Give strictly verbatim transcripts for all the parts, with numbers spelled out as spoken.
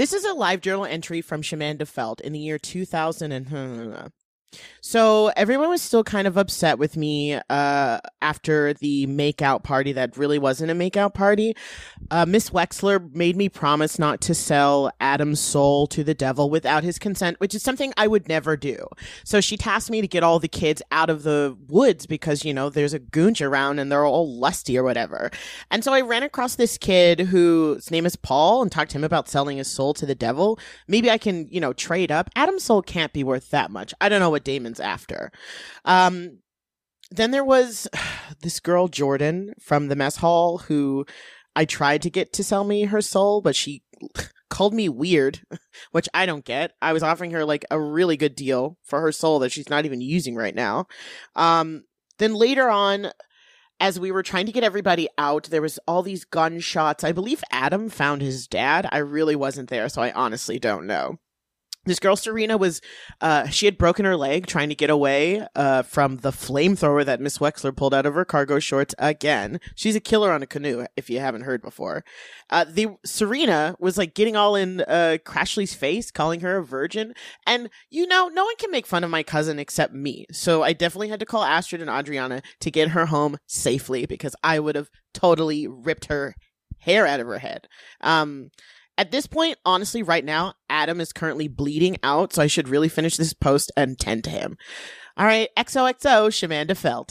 This is a live journal entry from Shamanda Felt in the year two thousand and... So everyone was still kind of upset with me uh, after the makeout party that really wasn't a makeout party. Uh, Miss Wexler made me promise not to sell Adam's soul to the devil without his consent, which is something I would never do. So she tasked me to get all the kids out of the woods because, you know, there's a goonch around and they're all lusty or whatever. And so I ran across this kid whose name is Paul and talked to him about selling his soul to the devil. Maybe I can, you know, trade up. Adam's soul can't be worth that much. I don't know what Damon's after. Um, then there was this girl, Jordan, from the mess hall who I tried to get to sell me her soul, but she called me weird, which I don't get. I was offering her like a really good deal for her soul that she's not even using right now. Um, then later on, as we were trying to get everybody out, there was all these gunshots. I believe Adam found his dad. I really wasn't there, so I honestly don't know. This girl, Serena, was, uh, she had broken her leg trying to get away, uh, from the flamethrower that Miss Wexler pulled out of her cargo shorts again. She's a killer on a canoe, if you haven't heard before. Uh, the, Serena was like getting all in, uh, Crashly's face, calling her a virgin. And, you know, no one can make fun of my cousin except me. So I definitely had to call Astrid and Adriana to get her home safely because I would have totally ripped her hair out of her head. Um, At this point, honestly, right now, Adam is currently bleeding out, so I should really finish this post and tend to him. All right, X O X O, Shamanda Felt.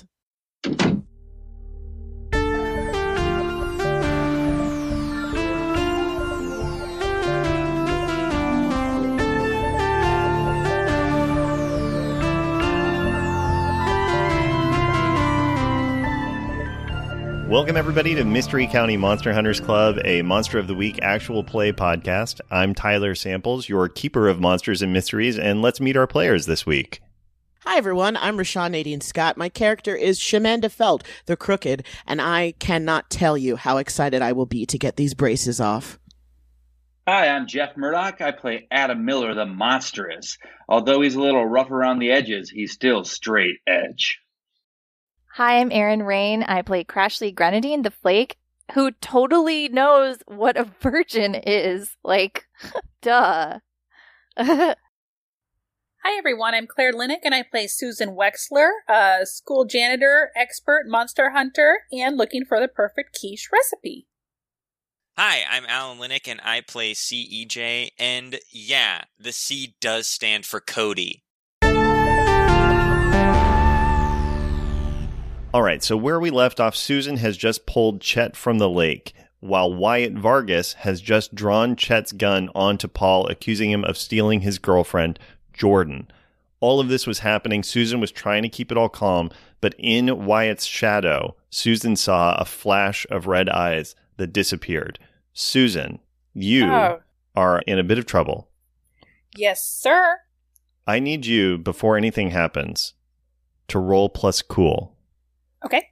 Welcome, everybody, to Mystery County Monster Hunters Club, a Monster of the Week actual play podcast. I'm Tyler Samples, your keeper of monsters and mysteries, and let's meet our players this week. Hi, everyone. I'm Rashawn Nadine Scott. My character is Shamanda Felt, the Crooked, and I cannot tell you how excited I will be to get these braces off. Hi, I'm Jeff Murdoch. I play Adam Miller, the Monstrous. Although he's a little rough around the edges, he's still straight edge. Hi, I'm Erin Rain. I play Crashly Grenadine, the Flake, who totally knows what a virgin is. Like, duh. Hi, everyone. I'm Claire Linick, and I play Susan Wexler, a school janitor, expert monster hunter, and looking for the perfect quiche recipe. Hi, I'm Alan Linick, and I play C E J, and yeah, the C does stand for Cody. All right, so where we left off, Susan has just pulled Chet from the lake, while Wyatt Vargas has just drawn Chet's gun onto Paul, accusing him of stealing his girlfriend, Jordan. All of this was happening. Susan was trying to keep it all calm, but in Wyatt's shadow, Susan saw a flash of red eyes that disappeared. Susan, you oh. are in a bit of trouble. Yes, sir. I need you, before anything happens, to roll plus cool. Okay.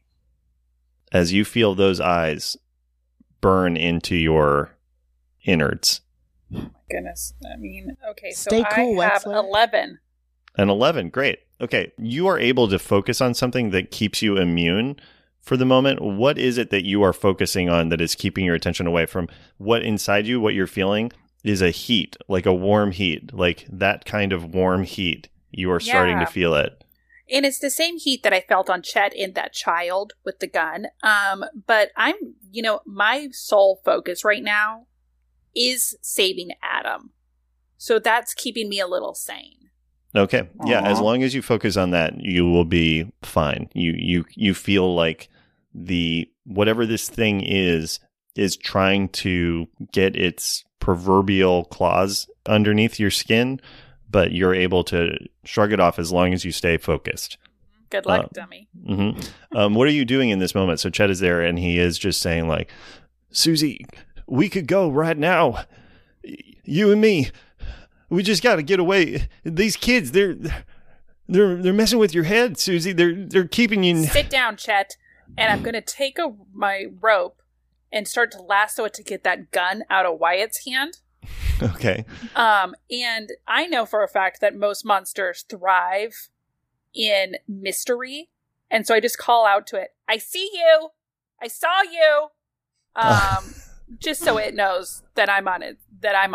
As you feel those eyes burn into your innards. Oh my goodness. I mean, okay, so Stay cool, I have Wexler. eleven. An eleven, great. Okay, you are able to focus on something that keeps you immune for the moment. What is it that you are focusing on that is keeping your attention away from what inside you, what you're feeling, is a heat, like a warm heat, like that kind of warm heat. You are starting Yeah. to feel it. And it's the same heat that I felt on Chet in that child with the gun. Um, but I'm, you know, my sole focus right now is saving Adam. So that's keeping me a little sane. Okay. Yeah, Aww. as long as you focus on that, you will be fine. You you you feel like the whatever this thing is is trying to get its proverbial claws underneath your skin, but you're able to shrug it off as long as you stay focused. Good luck, Uh, dummy. Mm-hmm. Um, what are you doing in this moment? So Chet is there, and he is just saying, like, Susie, we could go right now. You and me. We just got to get away. These kids, they're they're they're messing with your head, Susie. They're they're keeping you. Sit down, Chet, and I'm going to take a, my rope and start to lasso it to get that gun out of Wyatt's hand. Okay. Um, and I know for a fact that most monsters thrive in mystery, and so I just call out to it, I see you! I saw you! Um, just so it knows that I'm on it, that I'm on it.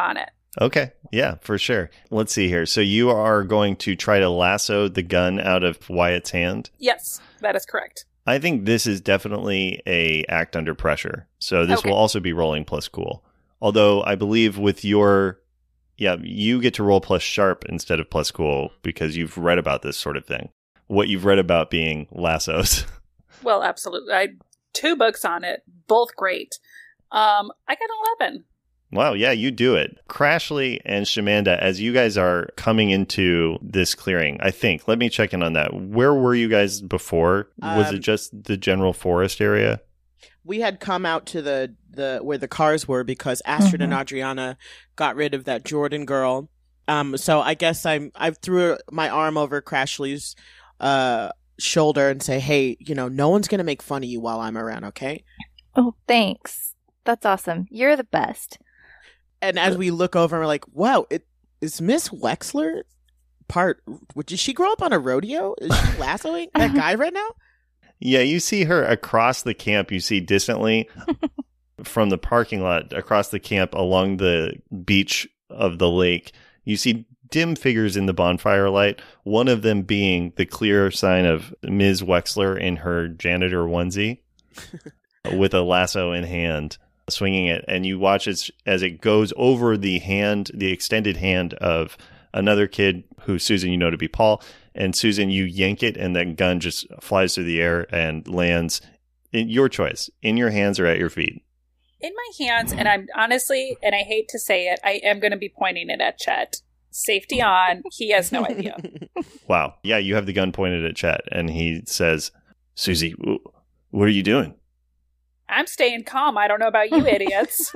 Okay. Yeah, for sure. Let's see here. So you are going to try to lasso the gun out of Wyatt's hand? Yes, that is correct. I think this is definitely a act under pressure. So this Okay. will also be rolling plus cool. Although I believe with your, yeah, you get to roll plus sharp instead of plus cool because you've read about this sort of thing. What you've read about being lassos. Well, absolutely. I two books on it, both great. Um, I got an eleven. Wow, yeah, you do it. Crashly and Shamanda, as you guys are coming into this clearing, I think, let me check in on that. Where were you guys before? Was Um, it just the general forest area? We had come out to the, the where the cars were because Astrid and Adriana got rid of that Jordan girl. Um, so I guess I'm I threw my arm over Crashly's uh shoulder and say, "Hey, you know, no one's gonna make fun of you while I'm around, okay?" Oh, thanks. That's awesome. You're the best. And as we look over, we're like, "Wow, it is Miss Wexler part? Did she grow up on a rodeo? Is she lassoing that guy right now?" Yeah, you see her across the camp. You see distantly from the parking lot across the camp along the beach of the lake. You see dim figures in the bonfire light, one of them being the clear sign of Miz Wexler in her janitor onesie with a lasso in hand, swinging it. And you watch as, as it goes over the hand, the extended hand of another kid who, Susan, you know to be Paul. And Susan, you yank it and that gun just flies through the air and lands in your choice, in your hands or at your feet. In my hands, and I'm honestly, and I hate to say it, I am going to be pointing it at Chet. Safety on. He has no idea. Wow. Yeah, you have the gun pointed at Chet, and he says, Susie, w- what are you doing? I'm staying calm. I don't know about you idiots.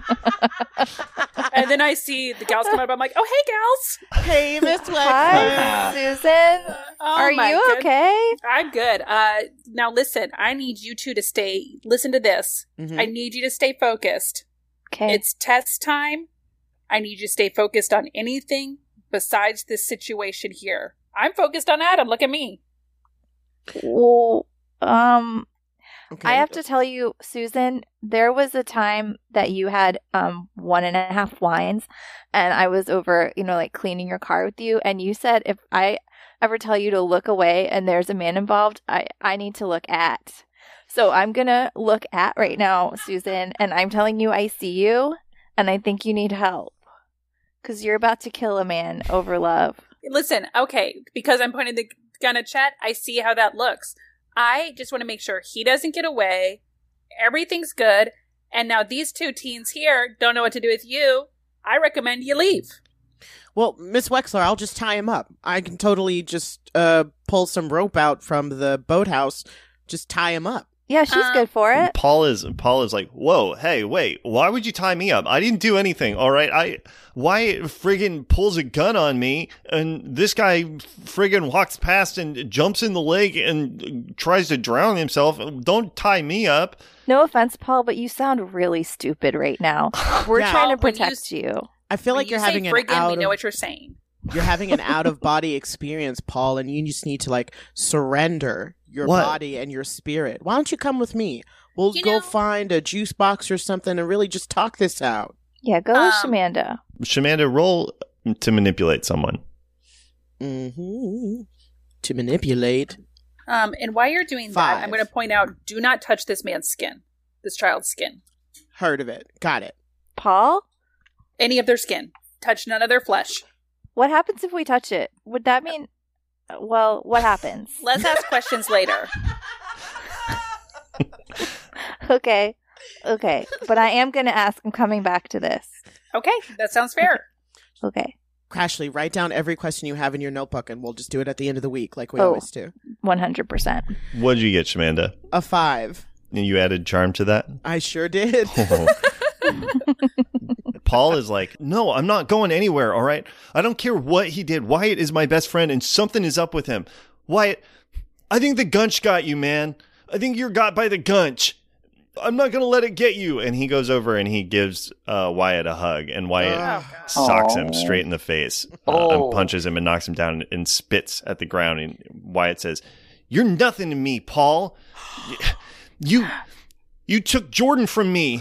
And then I see the gals come up. I'm like, oh, hey, gals. Hey, Miss Wexler. Hi, Susan. Oh, Are my you good- okay? I'm good. Uh, now, listen, I need you two to stay. Listen to this. Mhm. I need you to stay focused. Okay. It's test time. I need you to stay focused on anything besides this situation here. I'm focused on Adam. Look at me. Well, um, Okay. I have to tell you, Susan, there was a time that you had um one and a half wines, and I was over, you know, like cleaning your car with you, and you said if I ever tell you to look away and there's a man involved, I I need to look at. So I'm gonna look at right now, Susan, and I'm telling you, I see you, and I think you need help because you're about to kill a man over love. Listen, okay, because I'm pointing the gun at Chet, I see how that looks. I just want to make sure he doesn't get away. Everything's good. And now these two teens here don't know what to do with you. I recommend you leave. Well, Miss Wexler, I'll just tie him up. I can totally just uh pull some rope out from the boathouse, just tie him up. Yeah, she's Uh, good for it. Paul is Paul is like, whoa, hey, wait, why would you tie me up? I didn't do anything, all right? I Wyatt friggin' pulls a gun on me, and this guy friggin' walks past and jumps in the lake and tries to drown himself. Don't tie me up. No offense, Paul, but you sound really stupid right now. We're Yeah. trying to When you protect s- you. I feel When like you you're say having an friggin', out we know of, what you're saying. you're having an out of body experience, Paul, and you just need to like surrender your What? body and your spirit. Why don't you come with me? We'll You go know- find a juice box or something and really just talk this out. Yeah, go with Um, Shamanda. Shamanda, roll to manipulate someone. Mm-hmm. To manipulate. Um, and while you're doing Five. that, I'm going to point out, do not touch this man's skin. This child's skin. Heard of it. Got it. Paul, Any of their skin. Touch none of their flesh. what happens if we touch it? Would that mean, well, what happens? Let's ask questions later. Okay, okay. But I am going to ask, I'm coming back to this. Okay, that sounds fair. Okay, Crashly, write down every question you have in your notebook and we'll just do it at the end of the week like we Oh. always do. one hundred percent. What did you get, Shamanda? A five. And you added charm to that? I sure did. Oh. Paul is like, no, I'm not going anywhere, all right? I don't care what he did. Wyatt is my best friend, and something is up with him. Wyatt, I think the gunch got you, man. I think you're got by the gunch. I'm not going to let it get you. And he goes over and he gives uh, Wyatt a hug, and Wyatt Oh, God. socks him Aw. straight in the face uh, Oh. and punches him and knocks him down and spits at the ground. And Wyatt says, you're nothing to me, Paul. You, you took Jordan from me.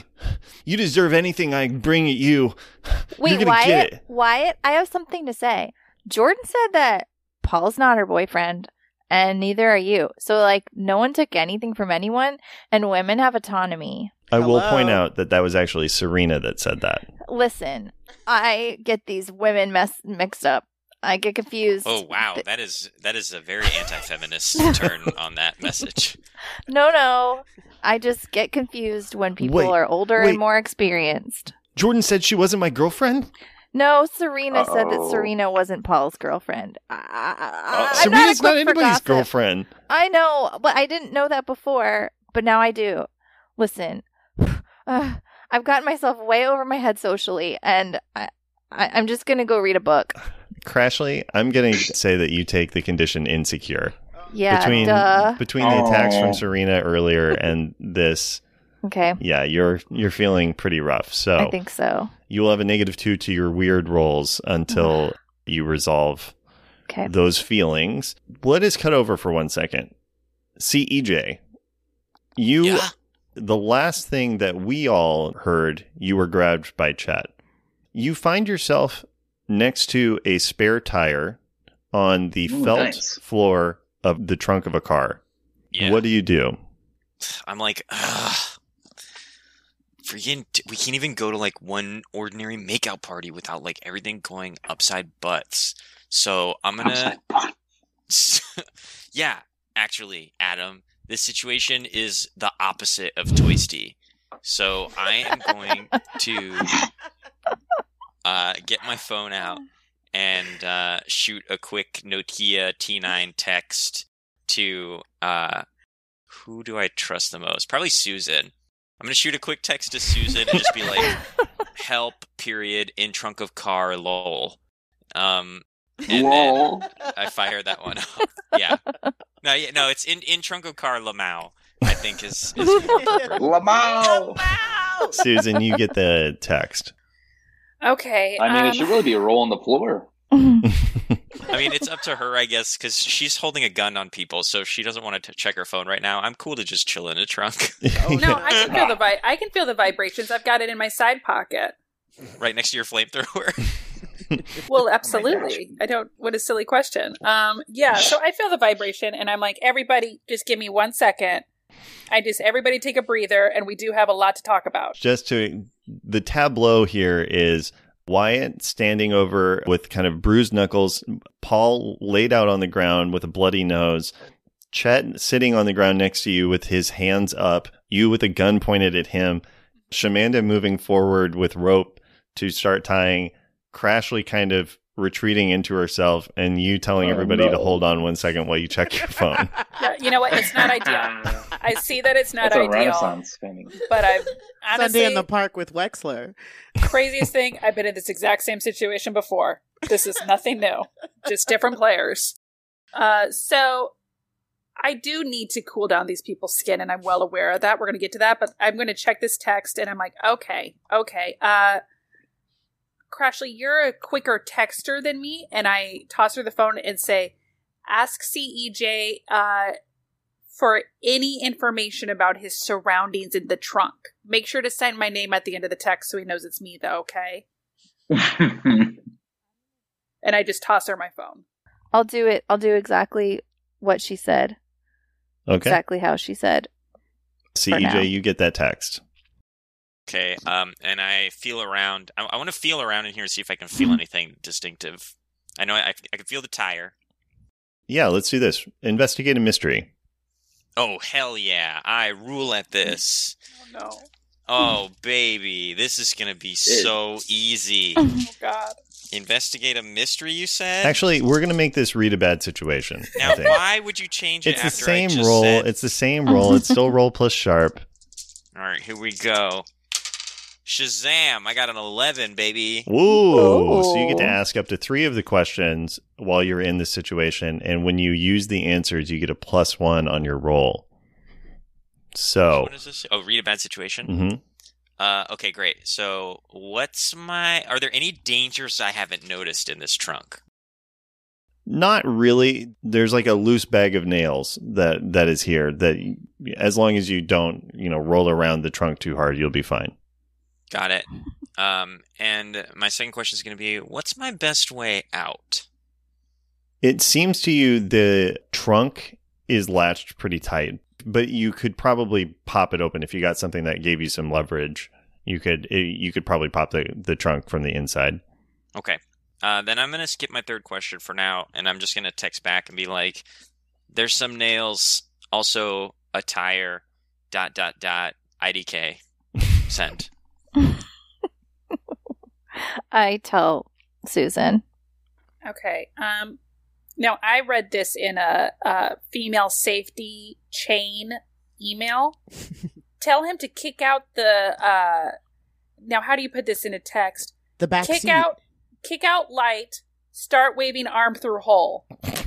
You deserve anything I bring at you. Wait, You're gonna Wyatt? get it. Wyatt, I have something to say. Jordan said that Paul's not her boyfriend, and neither are you. So, like, no one took anything from anyone, and women have autonomy. I will Hello? point out that that was actually Serena that said that. Listen, I get these women mess- mixed up. I get confused. Oh wow, Th- that is that is a very anti-feminist turn on that message. No, no. I just get confused when people Wait, are older wait. and more experienced. Jordan said she wasn't my girlfriend? No, Serena said that Uh-oh. Serena wasn't Paul's girlfriend. I, I, I'm Serena's not, not, a cook for anybody's gossip. girlfriend. I know, but I didn't know that before. But now I do. Listen, uh, I've gotten myself way over my head socially, and I, I, I'm just going to go read a book. Crashly, I'm going to say that you take the condition insecure. Yeah, between duh. between the attacks Oh. from Serena earlier and this, Okay, yeah, you're you're feeling pretty rough. So I think so. you will have a negative two to your weird rolls until you resolve Okay. those feelings. Let us cut over for one second. C E J, you, Yeah. the last thing that we all heard, you were grabbed by Chet. You find yourself next to a spare tire on the Ooh, felt nice. floor of the trunk of a car. Yeah. What do you do? I'm like, ugh. Freaking, we can't even go to like one ordinary makeout party without like everything going upside butts. So I'm gonna, yeah, actually, Adam, this situation is the opposite of Toysty. So I am going to uh, get my phone out and uh, shoot a quick Nokia T nine text to uh, who do I trust the most? Probably Susan. I'm gonna shoot a quick text to Susan and just be like, "Help! Period. In trunk of car. Lol." Um, and Lol. then I fire that one off. Yeah. No, yeah, no. It's in in trunk of car. Lamau, I think is is more appropriate. Lamau. Susan, you get the text. Okay. I mean, um, it should really be a roll on the floor. I mean, it's up to her, I guess, because she's holding a gun on people, so if she doesn't want to t- check her phone right now, I'm cool to just chill in a trunk Oh, No, I can feel the vi- I can feel the vibrations. I've got it in my side pocket. right next to your flamethrower. Well, absolutely. I don't. What a silly question. Um, yeah. So I feel the vibration, and I'm like, everybody, just give me one second. I just everybody take a breather, and we do have a lot to talk about. Just to the tableau here is Wyatt standing over with kind of bruised knuckles, Paul laid out on the ground with a bloody nose, Chet sitting on the ground next to you with his hands up, you with a gun pointed at him, Shamanda moving forward with rope to start tying, Crashly kind of retreating into herself, and you telling Oh, everybody to no. hold on one second while you check your phone. Yeah, you know what? It's not ideal. I see that it's not That's a ideal, Renaissance painting. but I've honestly Sunday in the park with Wexler. craziest thing. I've been in this exact same situation before. This is nothing new, just different players. Uh, so I do need to cool down these people's skin, and I'm well aware of that. We're going to get to that, but I'm going to check this text, and I'm like, okay, okay. Uh, Crashly, you're a quicker texter than me, and I toss her the phone and say, ask C E J uh, for any information about his surroundings in the trunk. Make sure to sign my name at the end of the text so he knows it's me, though, okay? And I just toss her my phone. I'll do it. I'll do exactly what she said. Okay. Exactly how she said. C E now. J, you get that text. Okay, um, and I feel around. I, I want to feel around in here and see if I can feel anything distinctive. I know I, I can feel the tire. Yeah, let's do this. Investigate a mystery. Oh, hell yeah. I rule at this. Oh, no. Oh, baby. This is going to be so easy. Oh, God. Investigate a mystery, you said? Actually, we're going to make this read a bad situation. I Now, think. why would you change it It's the after I same just roll. said... It's the same roll. It's still roll plus sharp. All right, here we go. Shazam! I got an eleven, baby. Ooh. So you get to Oh. ask up to three of the questions while you're in this situation. And when you use the answers, you get a plus one on your roll. So, What is this? Oh, read a bad situation? mhm. Uh, okay, great. So, what's my... Are there any dangers I haven't noticed in this trunk? Not really. There's like a loose bag of nails that, that is here that as long as you don't, you know, roll around the trunk too hard, you'll be fine. Got it. Um, and my second question is going to be, what's my best way out? It seems to you the trunk is latched pretty tight, but you could probably pop it open if you got something that gave you some leverage. You could you could probably pop the, the trunk from the inside. Okay. Uh, then I'm going to skip my third question for now, and I'm just going to text back and be like, there's some nails, also a tire, dot, dot, dot, I D K, send. I tell Susan. Okay. Um, now, I read this in a, a female safety chain email. Tell him to kick out the... Uh, now, how do you put this in a text? The back kick seat. out, kick out light, start waving arm through hole.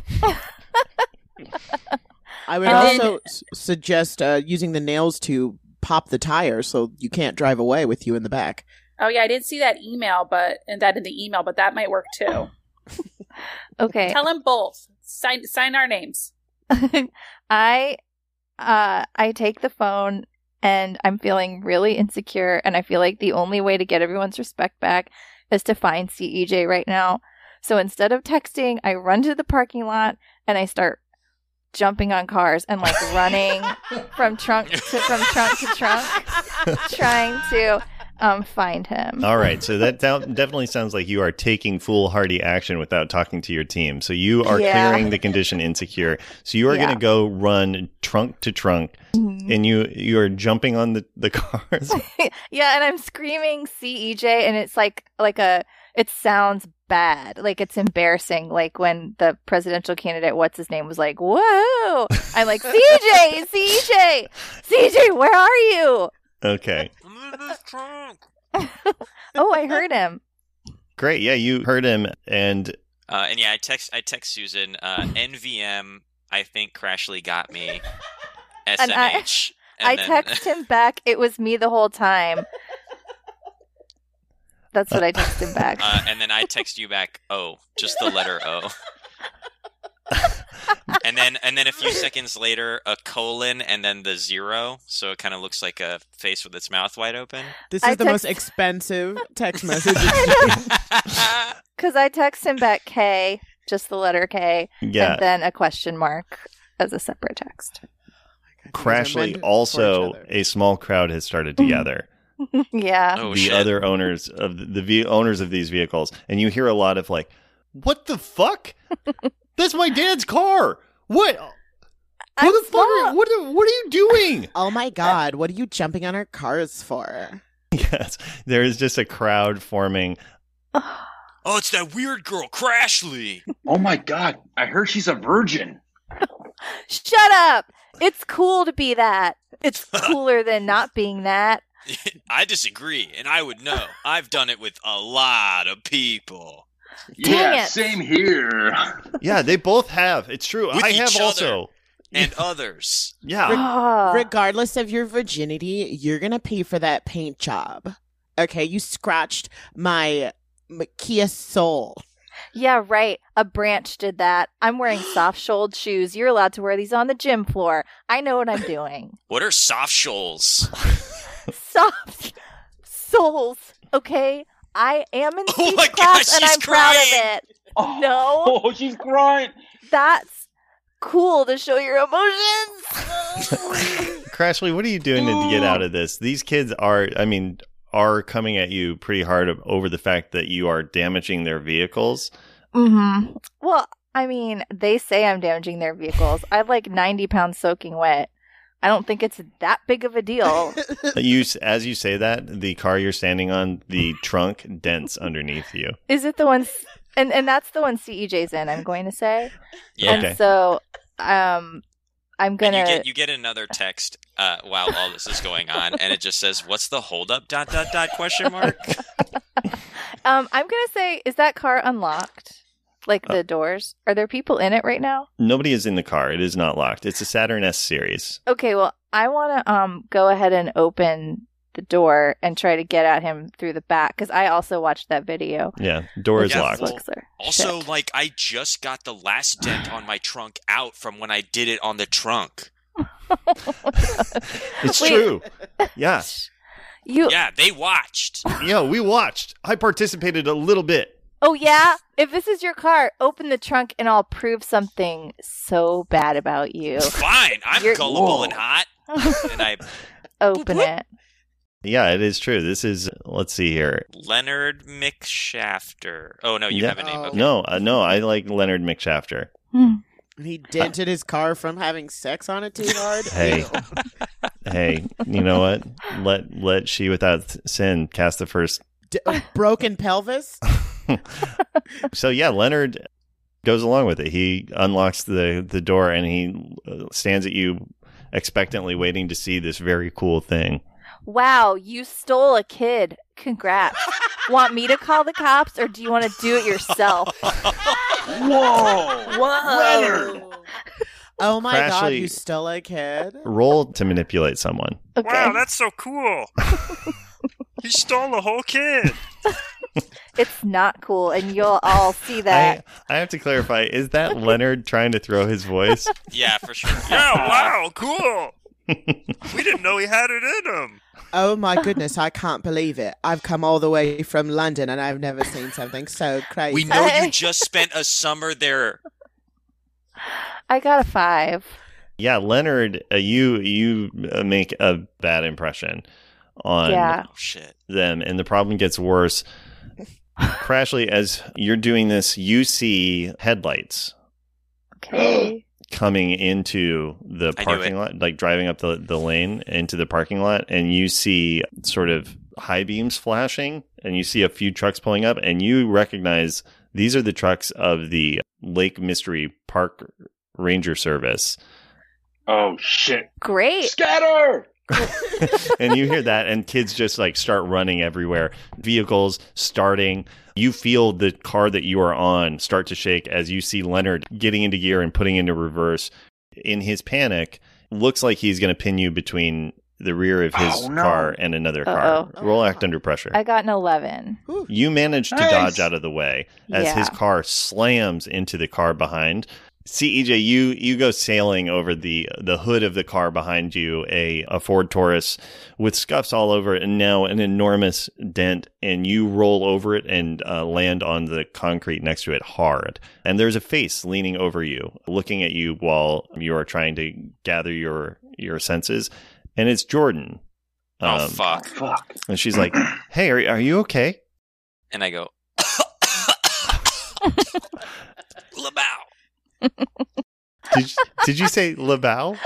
I would And also then- s- suggest uh, using the nails to pop the tire so you can't drive away with you in the back. Oh, yeah, I didn't see that email, but and that in the email, but that might work too. Okay. Tell him both. Sign sign our names. I uh I take the phone and I'm feeling really insecure, and I feel like the only way to get everyone's respect back is to find C E J right now. So instead of texting, I run to the parking lot and I start jumping on cars and like running from trunk to from trunk to trunk trying to um find him. All right, so that down- definitely sounds like you are taking foolhardy action without talking to your team. So you are Yeah. clearing the condition insecure. So you are Yeah. going to go run trunk to trunk, Mhm. and you you are jumping on the, the cars. Yeah, and I'm screaming C E J, and it's like like a it sounds bad, like it's embarrassing, like when the presidential candidate, what's his name, was like, "Whoa!" I'm like, C E J, C E J, C E J, where are you? Okay, I'm in this trunk. Oh, I heard him. great. Yeah, you heard him, and Uh, and yeah, I text I text Susan, uh, N V M, I think Crashly got me, S M H. I and then- text him back. It was me the whole time. That's what I text him back. Uh, and then I text you back, O, just the letter O. and then and then a few seconds later, a colon and then the zero, so it kind of looks like a face with its mouth wide open. This is I the most text- expensive text message. Because I text him back K, just the letter K, yeah, and then a question mark as a separate text. Crashly also a small crowd has started to gather. Yeah. Oh the shit! other owners of the, the ve- owners of these vehicles, and you hear a lot of like, "What the fuck? That's my dad's car. What? I'm What the fuck? Are, small. what? Are, what are you doing?" Oh my god, what are you jumping on our cars for? Yes, there is just a crowd forming. Oh, it's that weird girl, Crashly. Oh my god, I heard she's a virgin. Shut up! It's cool to be that. It's cooler than not being that. I disagree, and I would know. I've done it with a lot of people. Dang yeah, it. same here. Yeah, they both have. It's true. With I each have other. also. And others. Yeah. Ah. Regardless of your virginity, you're gonna pay for that paint job. Okay, you scratched my, my Kia Soul. Yeah, right. A branch did that. I'm wearing soft-soled shoes. You're allowed to wear these on the gym floor. I know what I'm doing. What are soft shoals? Soft soles, okay? I am in Oh speech my class gosh, and she's I'm proud crying. of it. Oh, No. Oh, she's crying. That's cool to show your emotions. Crashly, what are you doing to get out of this? These kids are, I mean, are coming at you pretty hard over the fact that you are damaging their vehicles. Mm-hmm. Well, I mean, they say I'm damaging their vehicles. I have like ninety pounds soaking wet. I don't think it's that big of a deal. You, as you say that, the car you're standing on, the trunk dents underneath you. Is it the one? s- And and that's the one C E J's in. I'm going to say. Yeah. Okay. And so, um, I'm And gonna. you get you get another text uh, while all this is going on, and it just says, "What's the holdup?" Dot dot dot question mark. um, I'm gonna say, is that car unlocked? Like the doors? Are there people in it right now? Nobody is in the car. It is not locked. It's a Saturn S series. Okay, well, I want to um go ahead and open the door and try to get at him through the back because I also watched that video. Yeah, door is Yeah, locked. well, Looks are Also, shit. like I just got the last dent on my trunk out from when I did it on the trunk. It's Wait. true. Yeah. You. Yeah, they watched. Yeah, we watched. I participated a little bit. Oh, yeah? If this is your car, open the trunk and I'll prove something so bad about you. Fine, I'm You're- gullible Whoa. and hot. And I Open Boop, it. Yeah, it is true. This is, let's see here. Leonard McShafter. Oh no, you Yeah. have a name. Oh. Okay. No, uh, no, I like Leonard McShafter. He dented his car from having sex on it too hard. Hey. Ew. Hey, you know what? Let let she without sin cast the first. D- uh, broken pelvis. So yeah, Leonard goes along with it. He unlocks the the door and he uh, stands at you expectantly, waiting to see this very cool thing. Wow, you stole a kid. Congrats. Want me to call the cops or do you want to do it yourself? Whoa! Whoa. Leonard! Oh my god, Crashly- you stole a kid? Roll to manipulate someone. Okay. Wow, that's so cool. He stole a whole kid. It's not cool, and you'll all see that. I, I have to clarify, is that Leonard trying to throw his voice? Yeah, for sure. Yeah, wow, cool. We didn't know he had it in him. Oh my goodness, I can't believe it. I've come all the way from London and I've never seen something so crazy. We know you just spent a summer there. I got a five. Yeah, Leonard, uh, you you uh, make a bad impression on Yeah. Oh shit. them, and the problem gets worse. Crashly, as you're doing this, you see headlights Okay. coming into the I knew parking it. lot, like driving up the, the lane into the parking lot, and you see sort of high beams flashing, and you see a few trucks pulling up, and you recognize these are the trucks of the Lake Mystery Park Ranger Service. Oh shit! Great. Scatter! And you hear that, and kids just like start running everywhere. Vehicles starting. You feel the car that you are on start to shake as you see Leonard getting into gear and putting into reverse. In his panic, looks like he's going to pin you between the rear of his Oh, no. car and another car. Uh-oh. Roll act under pressure. I got an eleven. You manage to Nice. dodge out of the way as Yeah. his car slams into the car behind. See, E J, you you go sailing over the the hood of the car behind you, a, a Ford Taurus with scuffs all over it, and now an enormous dent, and you roll over it and uh, land on the concrete next to it hard. And there's a face leaning over you, looking at you while you are trying to gather your your senses, and it's Jordan. Oh Um, fuck. Fuck. And she's like, "Hey, are are you okay?" And I go Labow. Did you, did you say LaBelle?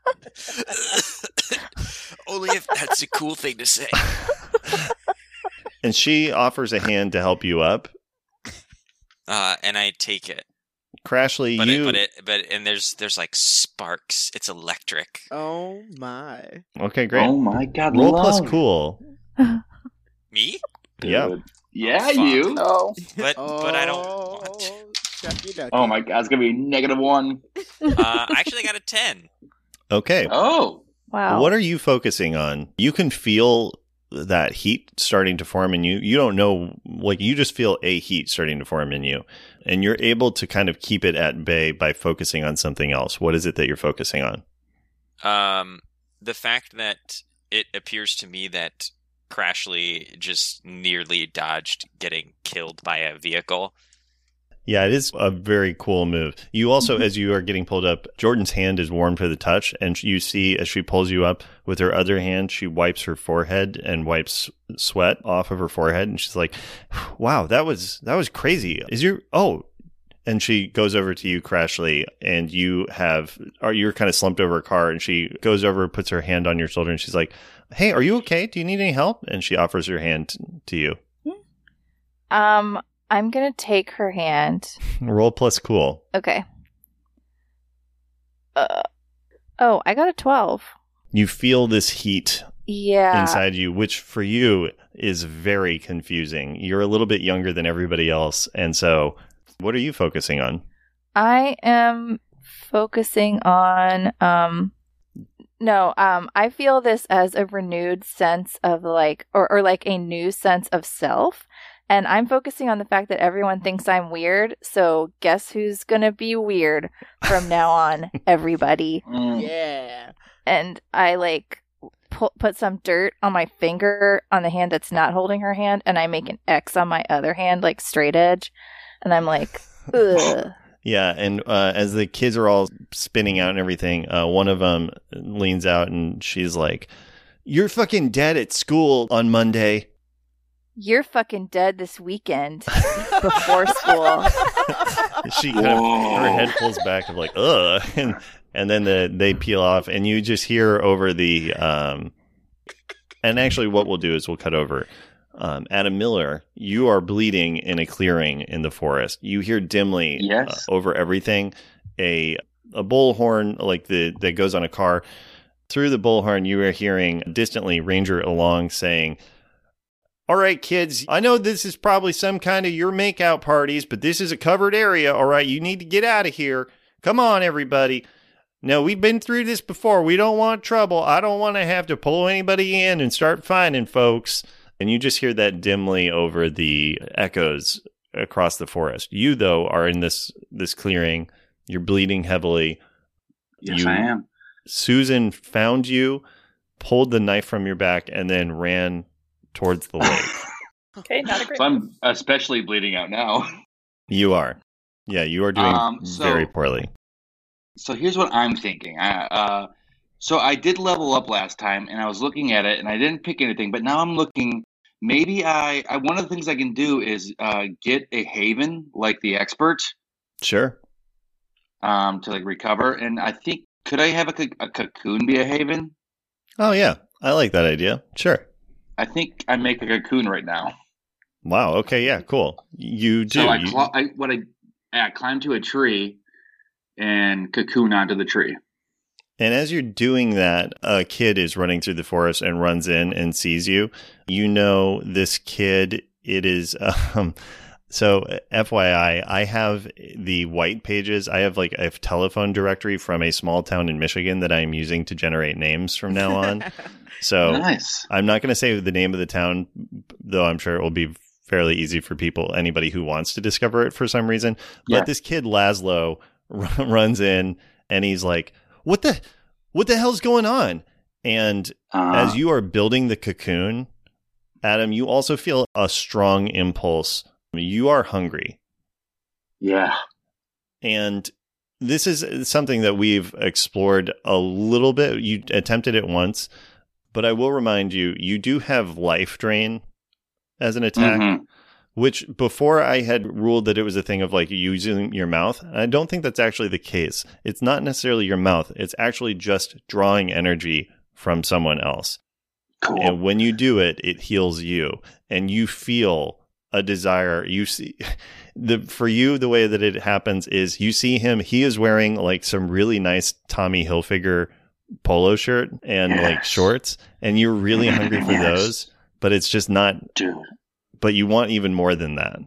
Only if that's a cool thing to say. And she offers a hand to help you up. Uh, and I take it. Crashly, But you it, but it but and there's there's like sparks. It's electric. Oh my. okay? Great. Oh my god! Roll love. plus cool. Me? Yeah. Good. Yeah, Fuck. you. Oh. But but I don't Oh, want. Chucky ducky. Oh my god! It's gonna be negative one. Uh, I actually got a ten. Okay. Oh. Wow. What are you focusing on? You can feel that heat starting to form in you. You don't know, like you just feel a heat starting to form in you, and you're able to kind of keep it at bay by focusing on something else. What is it that you're focusing on? Um, the fact that it appears to me that Crashly just nearly dodged getting killed by a vehicle. Yeah, it is a very cool move. You also, as you are getting pulled up, Jordan's hand is warm to the touch, and you see as she pulls you up with her other hand, she wipes her forehead and wipes sweat off of her forehead, and she's like, "Wow, that was that was crazy." Is your oh? And she goes over to you, Crashly, and you have, or you're kind of slumped over a car, and she goes over, puts her hand on your shoulder, and she's like, "Hey, are you okay? Do you need any help?" And she offers her hand to you. Um, I'm gonna take her hand. Roll plus cool. Okay. Uh, oh, I got a twelve. You feel this heat Yeah. inside you, which for you is very confusing. You're a little bit younger than everybody else. And so, what are you focusing on? I am focusing on um no, um I feel this as a renewed sense of like or, or like a new sense of self. And I'm focusing on the fact that everyone thinks I'm weird. So guess who's gonna be weird from now on? Everybody. Mm. Yeah. And I like pu- put some dirt on my finger on the hand that's not holding her hand, and I make an X on my other hand, like straight edge, and I'm like, ugh. Yeah, and uh, as the kids are all spinning out and everything, uh, one of them leans out and she's like, "You're fucking dead at school on Monday." You're fucking dead this weekend before school. She kind of, her head pulls back of like, ugh, and and then the, they peel off, and you just hear over the, um, and actually what we'll do is we'll cut over. Um, Adam Miller, you are bleeding in a clearing in the forest. You hear dimly Yes. uh, over everything a a bullhorn like the that goes on a car. Through the bullhorn, you are hearing distantly Ranger Along saying, "All right, kids, I know this is probably some kind of your makeout parties, but this is a covered area, all right? You need to get out of here. Come on, everybody. No, we've been through this before. We don't want trouble. I don't want to have to pull anybody in and start finding folks." And you just hear that dimly over the echoes across the forest. You, though, are in this this clearing. You're bleeding heavily. Yes, You- I am. Susan found you, pulled the knife from your back, and then ran towards the lake. Okay, not a great. So I'm especially bleeding out now. You are. Yeah, you are doing Um, so- very poorly. So here's what I'm thinking. I, uh, so I did level up last time, and I was looking at it, and I didn't pick anything. But now I'm looking. Maybe I, I one of the things I can do is uh, get a haven like the expert Sure. um, to like recover. And I think could I have a, co- a cocoon be a haven? Oh, yeah. I like that idea. Sure. I think I make a cocoon right now. Wow. Okay. Yeah. Cool. You do. So I, You- cl- I what I, I climb to a tree and cocoon onto the tree. and as you're doing that, a kid is running through the forest and runs in and sees you. You know this kid. It is. Um, so, F Y I, I have the white pages. I have like a telephone directory from a small town in Michigan that I'm using to generate names from now on. So Nice. I'm not going to say the name of the town, though I'm sure it will be fairly easy for people, anybody who wants to discover it for some reason. Yeah. But this kid, Laszlo, r- runs in and he's like, what the, what the hell's going on? And Uh, as you are building the cocoon, Adam, you also feel a strong impulse. You are hungry. yeah. And this is something that we've explored a little bit. You attempted it once, but I will remind you, you do have life drain as an attack, Mhm. which before I had ruled that it was a thing of like using your mouth. I don't think that's actually the case. It's not necessarily your mouth. It's actually just drawing energy from someone else. Cool. And when you do it, it heals you and you feel a desire. You see the, for you, the way that it happens is you see him, he is wearing like some really nice Tommy Hilfiger polo shirt and Yes. like shorts, and you're really hungry for Yes. those, but it's just not, Dude. but you want even more than that.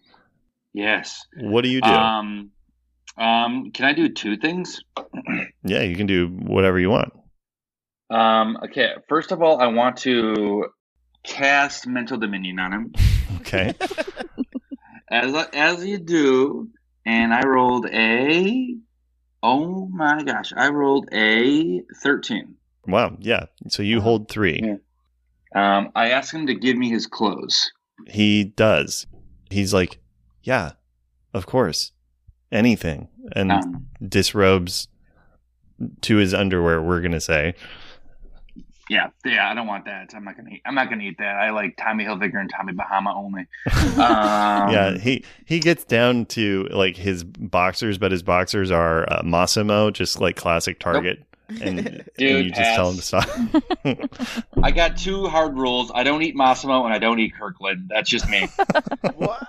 Yes. What do you do? Um, um, can I do two things? Yeah, you can do whatever you want. Um, okay. First of all, I want to cast mental dominion on him, Okay. as as you do. And I rolled a. Oh my gosh! I rolled a thirteen. Wow. Yeah. So you hold three. Yeah. Um, I asked him to give me his clothes. He does. He's like, yeah, of course. Anything. And Um, disrobes to his underwear, we're going to say. yeah, yeah. I don't want that. I'm not gonna eat. I'm not gonna eat that. I like Tommy Hilfiger and Tommy Bahama only. Um, Yeah, he he gets down to like his boxers, but his boxers are uh, Massimo, just like classic Target. And, and Dude, you just tell him to stop. I got two hard rules. I don't eat Massimo and I don't eat Kirkland. That's just me. What?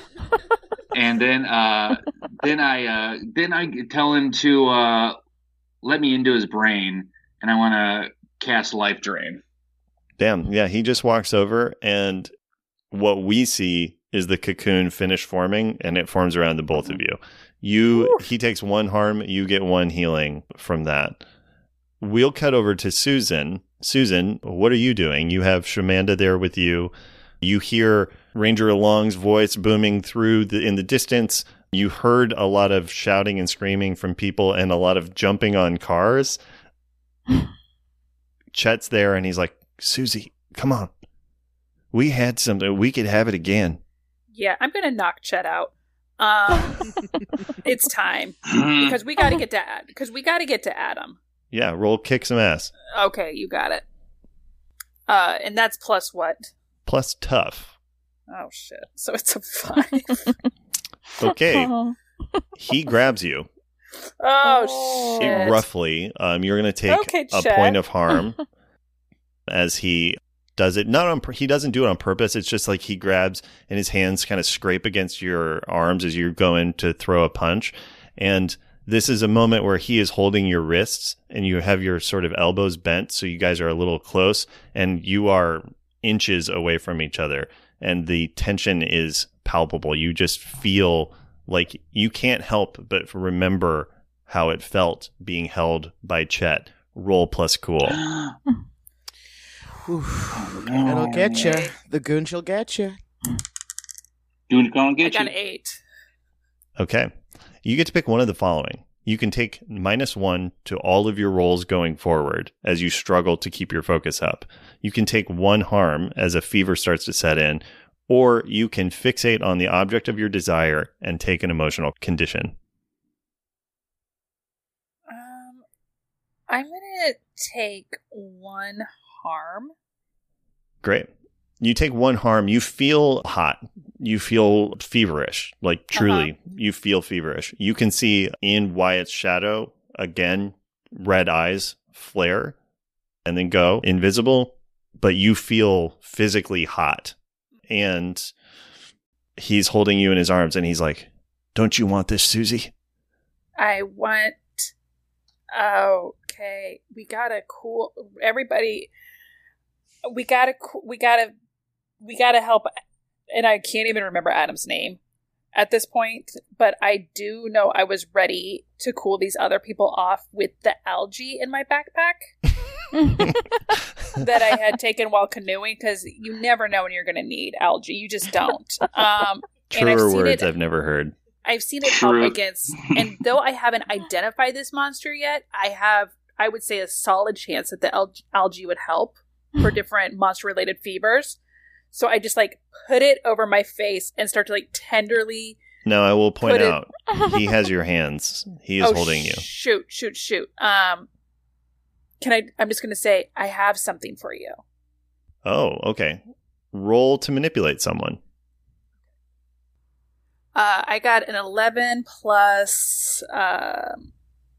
And then, uh, then I, uh, then I tell him to uh, let me into his brain, and I want to cast Life Drain. Damn. Yeah, he just walks over, and what we see is the cocoon finish forming, and it forms around the both of you. You, he takes one harm, you get one healing from that. We'll cut over to Susan. Susan, what are you doing? You have Shamanda there with you. You hear Ranger Along's voice booming through the in the distance. You heard a lot of shouting and screaming from people and a lot of jumping on cars. Chet's there and he's like, Susie, come on. We had something. We could have it again. Yeah, I'm going to knock Chet out. Um, it's time because we got to get to because we got to get to Adam. Yeah, roll kick some ass. Okay, you got it. Uh, and that's plus what? Plus tough. Oh shit! So it's a five. Okay. He grabs you. Oh shit! Roughly, um, you're going to take okay, a Chet. point of harm as he does it. Not on. He doesn't do it on purpose. It's just like he grabs and his hands kind of scrape against your arms as you go in to throw a punch. And this is a moment where he is holding your wrists and you have your sort of elbows bent, so you guys are a little close, and you are inches away from each other, and the tension is palpable. You just feel like you can't help but remember how it felt being held by Chet. Roll plus cool. Oof. It'll get you. The goons will get you. Goon's gonna I get got you. an eight. Okay. You get to pick one of the following. You can take minus one to all of your rolls going forward as you struggle to keep your focus up. You can take one harm as a fever starts to set in, or you can fixate on the object of your desire and take an emotional condition. Um, I'm gonna take one harm. Great. You take one harm. You feel hot. You feel feverish. Like truly, Uh-huh. you feel feverish. You can see in Wyatt's shadow, again, red eyes flare and then go invisible, but you feel physically hot. And he's holding you in his arms and he's like, don't you want this, Susie? I want. Okay, we gotta cool everybody. We gotta. co- We gotta. We gotta help. And I can't even remember Adam's name at this point, but I do know I was ready to cool these other people off with the algae in my backpack that I had taken while canoeing, because you never know when you're going to need algae. You just don't. Um, and I've Truer seen words it, I've never heard. I've seen it True. help against, and though I haven't identified this monster yet, I have, I would say, a solid chance that the al- algae would help for different monster-related fevers. So I just like put it over my face and start to like tenderly. Now I will point Put it- out he has your hands. He is oh, holding you. Shoot, shoot, shoot. Um, can I? I'm just going to say I have something for you. Oh, okay. Roll to manipulate someone. Uh, I got an eleven plus. Um,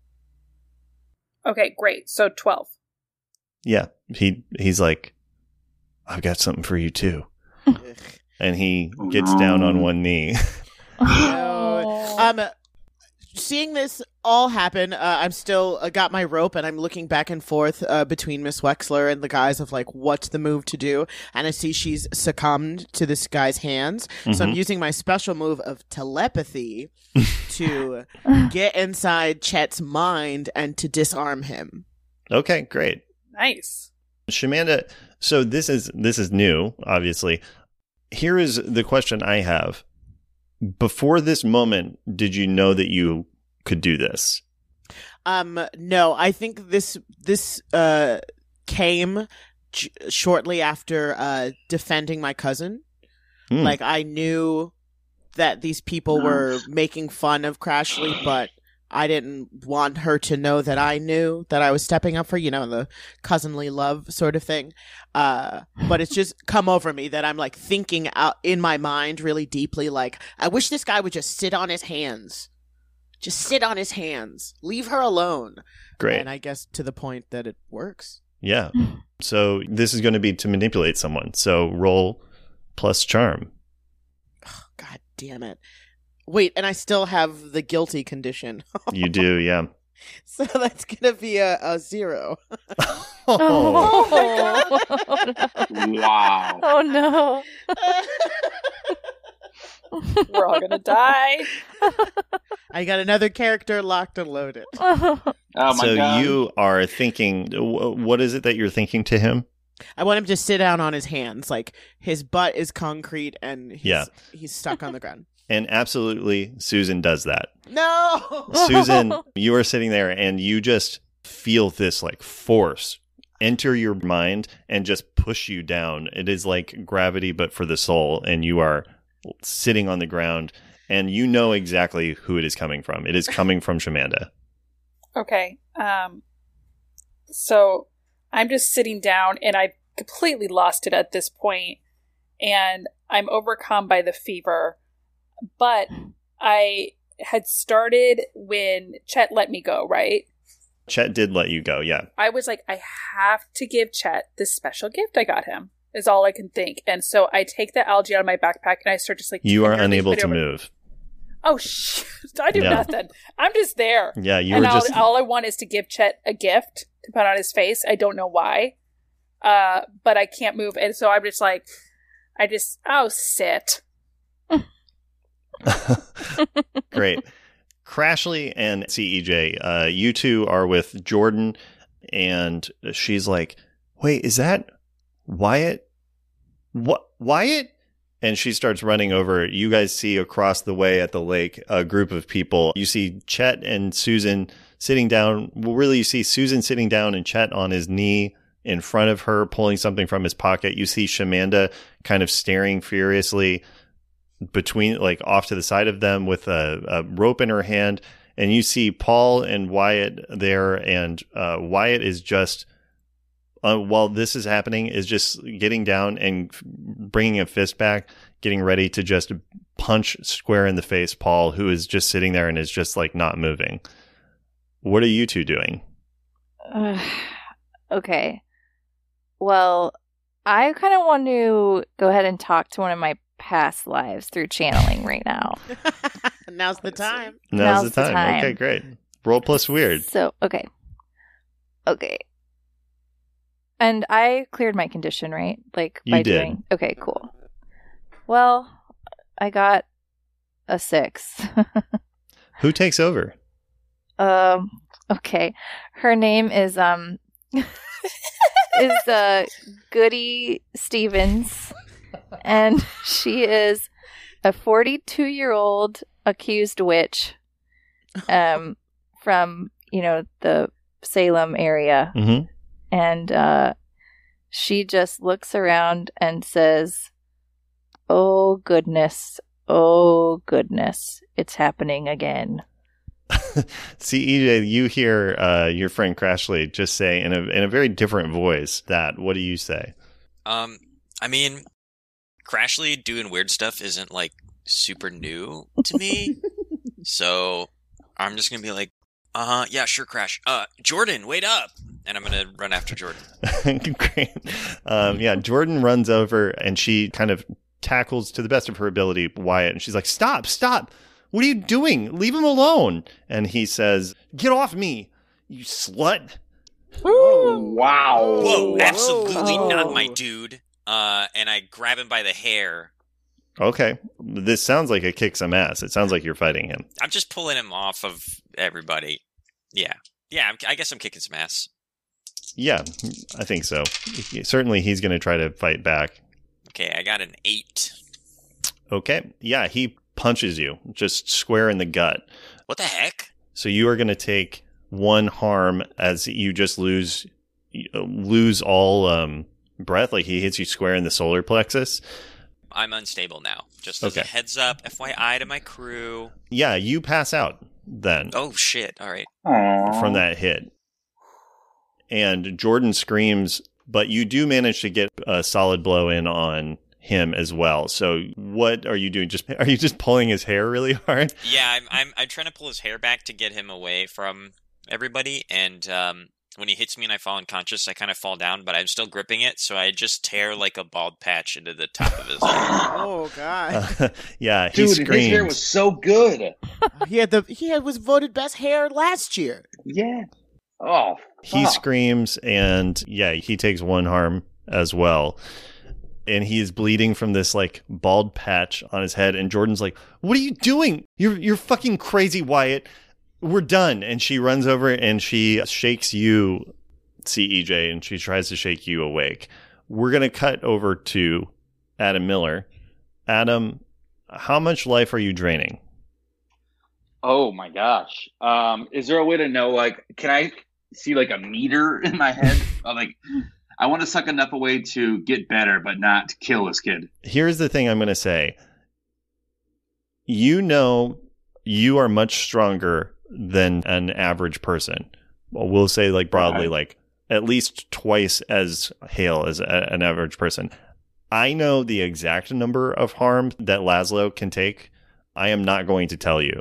okay, great. So twelve. Yeah, he he's like, I've got something for you too, and he gets down on one knee. No. Um, seeing this all happen, uh, I'm still uh, got my rope and I'm looking back and forth uh, between Miss Wexler and the guys of like, what's the move to do? And I see she's succumbed to this guy's hands, so I'm Mhm. using my special move of telepathy to get inside Chet's mind and to disarm him. Okay, great. Nice. Shamanda, so this is this is new, obviously. Here is the question I have. Before this moment, did you know that you could do this? Um, no, I think this this uh came j- shortly after uh defending my cousin. Hmm. Like I knew that these people were making fun of Crashly, but I didn't want her to know that I knew that I was stepping up for, you know, the cousinly love sort of thing. Uh, but it's just come over me that I'm like thinking out in my mind really deeply, like, I wish this guy would just sit on his hands. Just sit on his hands. Leave her alone. Great. And I guess to the point that it works. Yeah. So this is going to be to manipulate someone. So roll plus charm. God damn it. Wait, and I still have the guilty condition. You do, yeah. So that's going to be a, a zero. Oh. Wow. Oh no. We're all gonna die. I got another character locked and loaded. Oh my So god. you are thinking, wh- what is it that you're thinking to him? I want him to sit down on his hands. Like, his butt is concrete and he's, Yeah. he's stuck on the ground. And absolutely, Susan does that. No! Susan, you are sitting there and you just feel this like force enter your mind and just push you down. It is like gravity, but for the soul, and you are sitting on the ground, and you know exactly who it is coming from. It is coming from Shamanda. Okay. Um, so I'm just sitting down, and I've completely lost it at this point, and I'm overcome by the fever. But I had started when Chet let me go, right? Chet did let you go, yeah. I was like, I have to give Chet this special gift I got him, is all I can think. And so I take the algae out of my backpack, and I start just like... You are tenderly unable put it to over- move. Oh, shit. I do Yeah. nothing. I'm just there. Yeah, you and were all, just... all I want is to give Chet a gift to put on his face. I don't know why. Uh, but I can't move. And so I'm just like, I just, oh, sit. Great. Crashly and C E J, uh, you two are with Jordan, and she's like, wait, is that Wyatt? What? Wyatt? And she starts running over. You guys see across the way at the lake a group of people. You see Chet and Susan sitting down. Well, really, you see Susan sitting down and Chet on his knee in front of her, pulling something from his pocket. You see Shamanda kind of staring furiously between, like, off to the side of them with a, a rope in her hand. And you see Paul and Wyatt there, and uh, Wyatt is just, uh, while this is happening, is just getting down and bringing a fist back, getting ready to just punch square in the face Paul, who is just sitting there and is just, like, not moving. What are you two doing? Uh, okay. Well, I kind of want to go ahead and talk to one of my past lives through channeling right now. Now's the time. Now's, Now's the, the time. time. Okay, great. Roll plus weird. So, okay. Okay. And I cleared my condition, right? Like, You by did. doing. Okay, cool. Well, I got a six. Who takes over? um, okay. Her name is, um, is, uh, Goody Stevens. And she is a forty-two-year-old accused witch um, from, you know, the Salem area. Mm-hmm. And uh, she just looks around and says, oh, goodness, oh, goodness, it's happening again. C E J, you hear uh, your friend Crashly just say in a in a very different voice that. What do you say? Um, I mean, Crashly doing weird stuff isn't like super new to me, so I'm just gonna be like, uh, yeah, sure, Crash. Uh, Jordan, wait up, and I'm gonna run after Jordan. Great. Um, yeah, Jordan runs over and she kind of tackles to the best of her ability Wyatt, and she's like, "Stop! Stop! What are you doing? Leave him alone!" And he says, "Get off me, you slut!" Oh, wow. Whoa, absolutely Whoa. not, my dude. Uh, and I grab him by the hair. Okay, this sounds like a kick some ass. It sounds like you're fighting him. I'm just pulling him off of everybody. Yeah. Yeah, I'm, I guess I'm kicking some ass. Yeah, I think so. Certainly he's going to try to fight back. Okay, I got an eight. Okay, yeah, he punches you just square in the gut. What the heck? So you are going to take one harm as you just lose lose all um, breath. Like he hits you square in the solar plexus. I'm unstable now. Just as Okay. a heads up, F Y I to my crew. Yeah, you pass out then Oh, shit. All right. Aw. from that hit. And Jordan screams, but you do manage to get a solid blow in on him as well. So what are you doing? Just are you just pulling his hair really hard? Yeah, I'm, I'm I'm trying to pull his hair back to get him away from everybody. And um, when he hits me and I fall unconscious, I kind of fall down, but I'm still gripping it. So I just tear like a bald patch into the top of his head. Oh God! Uh, yeah, he Dude, screams. his hair was so good. he had the he had was voted best hair last year. Yeah. Oh, He fuck. screams, and yeah, he takes one harm as well. And he is bleeding from this like bald patch on his head. And Jordan's like, "What are you doing? You're you're fucking crazy, Wyatt. We're done." And she runs over and she shakes you, C E J, and she tries to shake you awake. We're gonna cut over to Adam Miller. Adam, how much life are you draining? Oh my gosh. Um, is there a way to know? Like, can I see like a meter in my head. I'm like, I want to suck enough away to get better, but not kill this kid. Here's the thing I'm going to say. You know, you are much stronger than an average person. Well, we'll say like broadly, Right. like at least twice as hale as a, an average person. I know the exact number of harm that Laszlo can take. I am not going to tell you.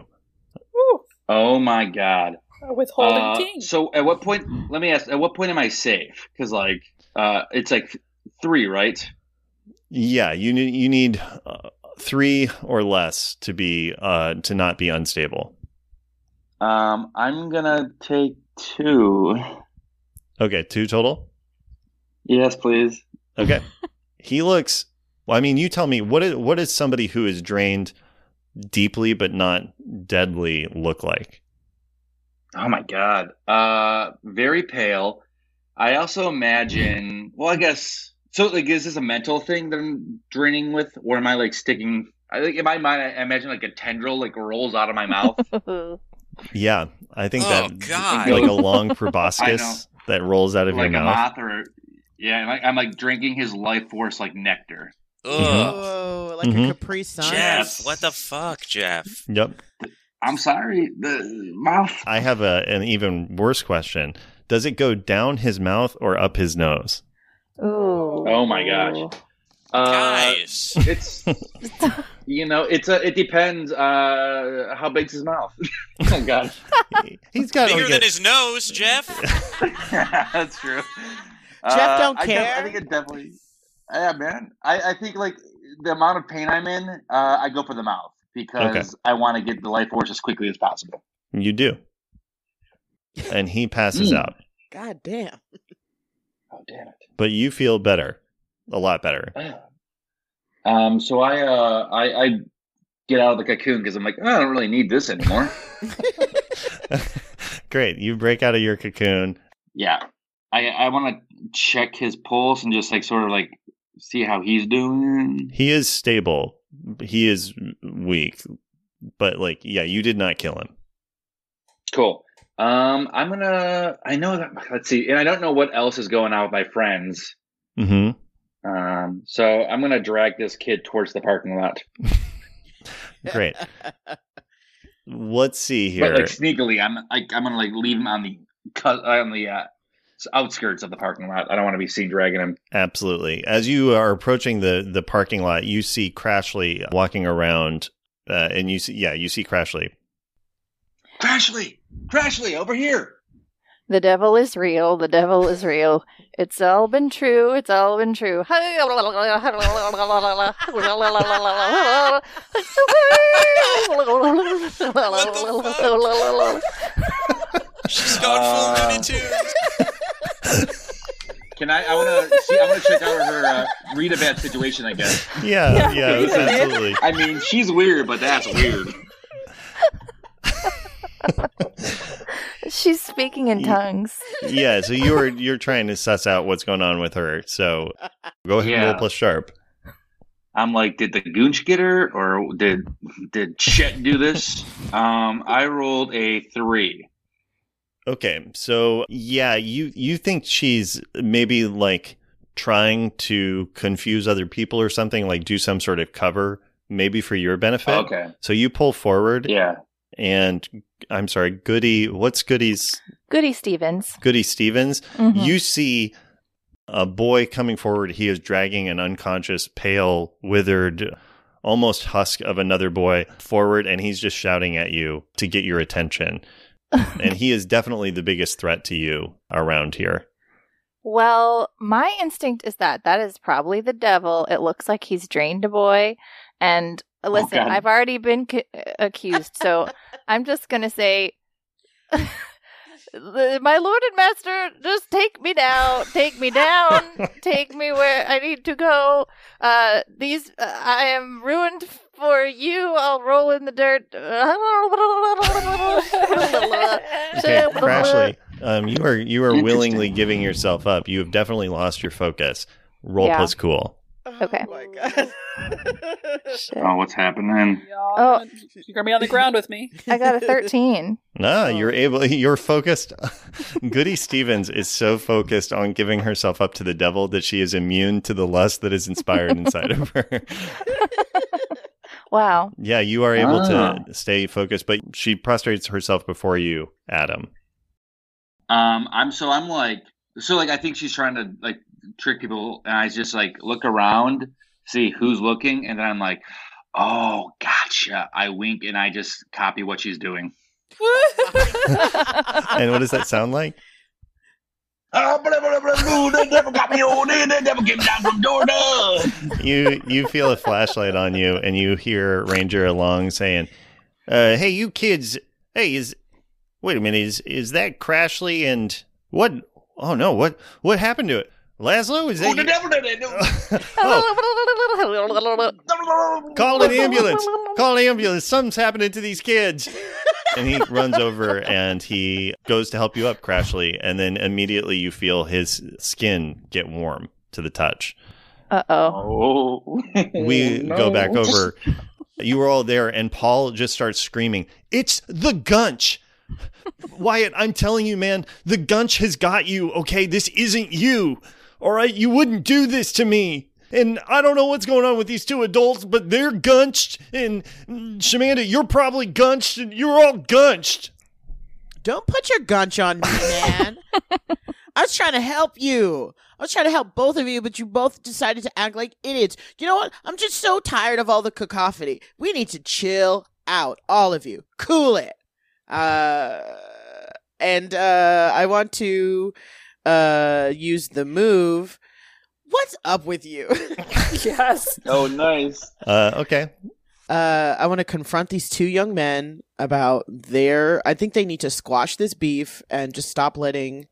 Oh my god. A withholding Uh, king. so at what point? Let me ask. At what point am I safe? Because like, uh, it's like three, right? Yeah, you need you need uh, three or less to be uh, to not be unstable. Um, I'm gonna take two. Okay, two total. Yes, please. Okay, he looks. Well, I mean, you tell me what is what is somebody who is drained deeply but not deadly look like? Oh my god. Uh, very pale. I also imagine. Well, I guess. So, like, is this a mental thing that I'm draining with, or am I like sticking? I think in my mind, I imagine like a tendril like rolls out of my mouth. Yeah, I think Oh, that God. like a long I know. proboscis that rolls out of like your a mouth. moth, or yeah, I'm like, I'm like drinking his life force like nectar. Ugh. Oh, like Mhm. a Capri Sun. Jeff, what the fuck, Jeff? Yep. I'm sorry, the mouth. I have a an even worse question. Does it go down his mouth or up his nose? Ooh. Oh my gosh. Uh, Guys. it's you know, it's a. It depends. Uh, how big's his mouth? Oh god, He's got Bigger like than a- his nose, Jeff. that's true. Jeff don't I def- care? I think it definitely. Yeah, man. I, I think like the amount of pain I'm in, uh, I go for the mouth because Okay. I want to get the life force as quickly as possible. You do. And he passes Mm. out. God damn. Oh damn it. But you feel better. A lot better. Um. So I uh I, I get out of the cocoon because I'm like, oh, I don't really need this anymore. Great. You break out of your cocoon. Yeah. I I want to check his pulse and just like sort of like see how he's doing. He is stable. He is weak. But like, yeah, you did not kill him. Cool. Um, I'm gonna. I know that. Let's see, and I don't know what else is going on with my friends. Mm-hmm. Um, so I'm gonna drag this kid towards the parking lot, Great. Let's see here. but like sneakily. I'm like I'm gonna like leave him on the cut on the uh, outskirts of the parking lot. I don't want to be seen dragging him. Absolutely. As you are approaching the, the parking lot, you see Crashly walking around, uh, and you see, yeah, you see Crashly. Crashly, Crashly, over here. The devil is real. The devil is real. It's all been true. It's all been true. She's gone full Uh, Looney Tunes. Can I? I want to see. I want to check out her uh, Rita Bat situation. I guess. Yeah, yeah, Yeah. absolutely. I mean, she's weird, but that's weird. She's speaking in tongues. Yeah, so you're you're trying to suss out what's going on with her. So go ahead and roll Yeah. plus sharp. I'm like, did the Goonch get her, or did did Chet do this? Um, I rolled a three. Okay, so yeah, you you think she's maybe like trying to confuse other people or something, like do some sort of cover, maybe for your benefit. Okay. So you pull forward, Yeah. and I'm sorry, Goody. What's Goody's? Goody Stevens. Goody Stevens. Mhm. You see a boy coming forward. He is dragging an unconscious, pale, withered, almost husk of another boy forward, and he's just shouting at you to get your attention. And he is definitely the biggest threat to you around here. Well, my instinct is that that is probably the devil. It looks like he's drained a boy. And uh, listen, God. I've already been c- accused, so I'm just going to say, "The- my lord and master, just take me down. Take me down. Take me where I need to go. Uh, these, uh, I am ruined for you. I'll roll in the dirt. Okay, Crashly, um, you are you are willingly giving yourself up. You have definitely lost your focus. Roll Yeah. plus cool. Okay. Oh my god. Shit. Oh, what's happening? Oh. You're gonna be on the ground with me. I got a thirteen. No, you're able, you're focused. Goody Stevens is so focused on giving herself up to the devil that she is immune to the lust that is inspired inside of her. Wow. Yeah, you are able Ah. to stay focused, but she prostrates herself before you, Adam. Um, I'm so I'm like so like I think she's trying to like trick people, and I just like look around, see who's looking, and then I'm like, oh, gotcha. I wink and I just copy what she's doing. And what does that sound like? Oh, blah, blah, blah, blah, the devil got me on in, the devil came down from Jordan. You you feel a flashlight on you, and you hear Ranger along saying, uh, "Hey, you kids! Hey, is wait a minute, is is that Crashly and what? Oh no, what what happened to it? Laszlo, is that Oh, the you? devil did it. Oh, call an ambulance! Call an ambulance! Something's happening to these kids!" And he runs over and he goes to help you up, Crashly, and then immediately you feel his skin get warm to the touch. Uh-oh. Oh. We No. go back over. You were all there, and Paul just starts screaming, "It's the Gunch! Wyatt, I'm telling you, man, the Gunch has got you, okay? This isn't you, all right? You wouldn't do this to me. And I don't know what's going on with these two adults, but they're gunched, and mm, Shamanda, you're probably gunched, and you're all gunched." Don't put your gunch on me, man. I was trying to help you. I was trying to help both of you, but you both decided to act like idiots. You know what? I'm just so tired of all the cacophony. We need to chill out, all of you. Cool it. Uh, and uh, I want to uh, use the move. What's up with you? Yes. Oh, nice. Uh, okay. Uh, I want to confront these two young men about their. I think they need to squash this beef and just stop letting.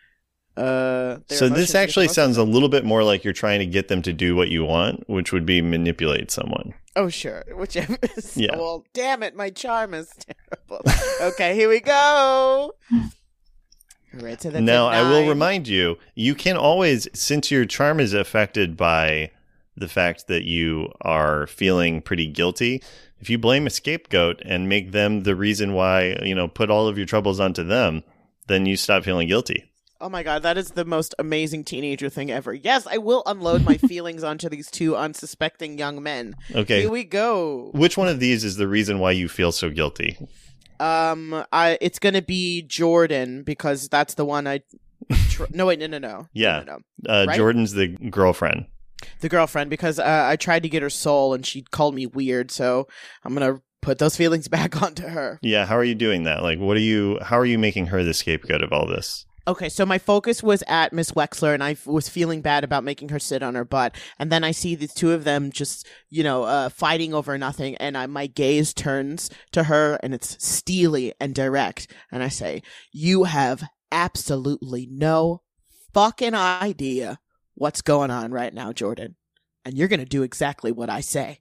Uh, their So emotions this get actually the most sounds of a them. little bit more like you're trying to get them to do what you want, which would be manipulate someone. Oh sure, whichever. Is, Yeah. Well, damn it, my charm is terrible. Okay, here we go. Right to the Now, I will nine. remind you, you can always, since your charm is affected by the fact that you are feeling pretty guilty, if you blame a scapegoat and make them the reason why, you know, put all of your troubles onto them, then you stop feeling guilty. Oh my god, that is the most amazing teenager thing ever. Yes, I will unload my feelings onto these two unsuspecting young men. Okay. Here we go. Which one of these is the reason why you feel so guilty? Um, I it's gonna be Jordan because that's the one I. Tr- no wait, no, no, no. Yeah. no, no, no. Uh, Right? Jordan's the girlfriend. The girlfriend because uh, I tried to get her soul and she called me weird, so I'm gonna put those feelings back onto her. Yeah. How are you doing that? Like, what are you, how are you making her the scapegoat of all this? Okay, so my focus was at Miss Wexler, and I f- was feeling bad about making her sit on her butt. And then I see the two of them just, you know, uh, fighting over nothing, and I, my gaze turns to her, and it's steely and direct. And I say, "You have absolutely no fucking idea what's going on right now, Jordan. And you're gonna do exactly what I say."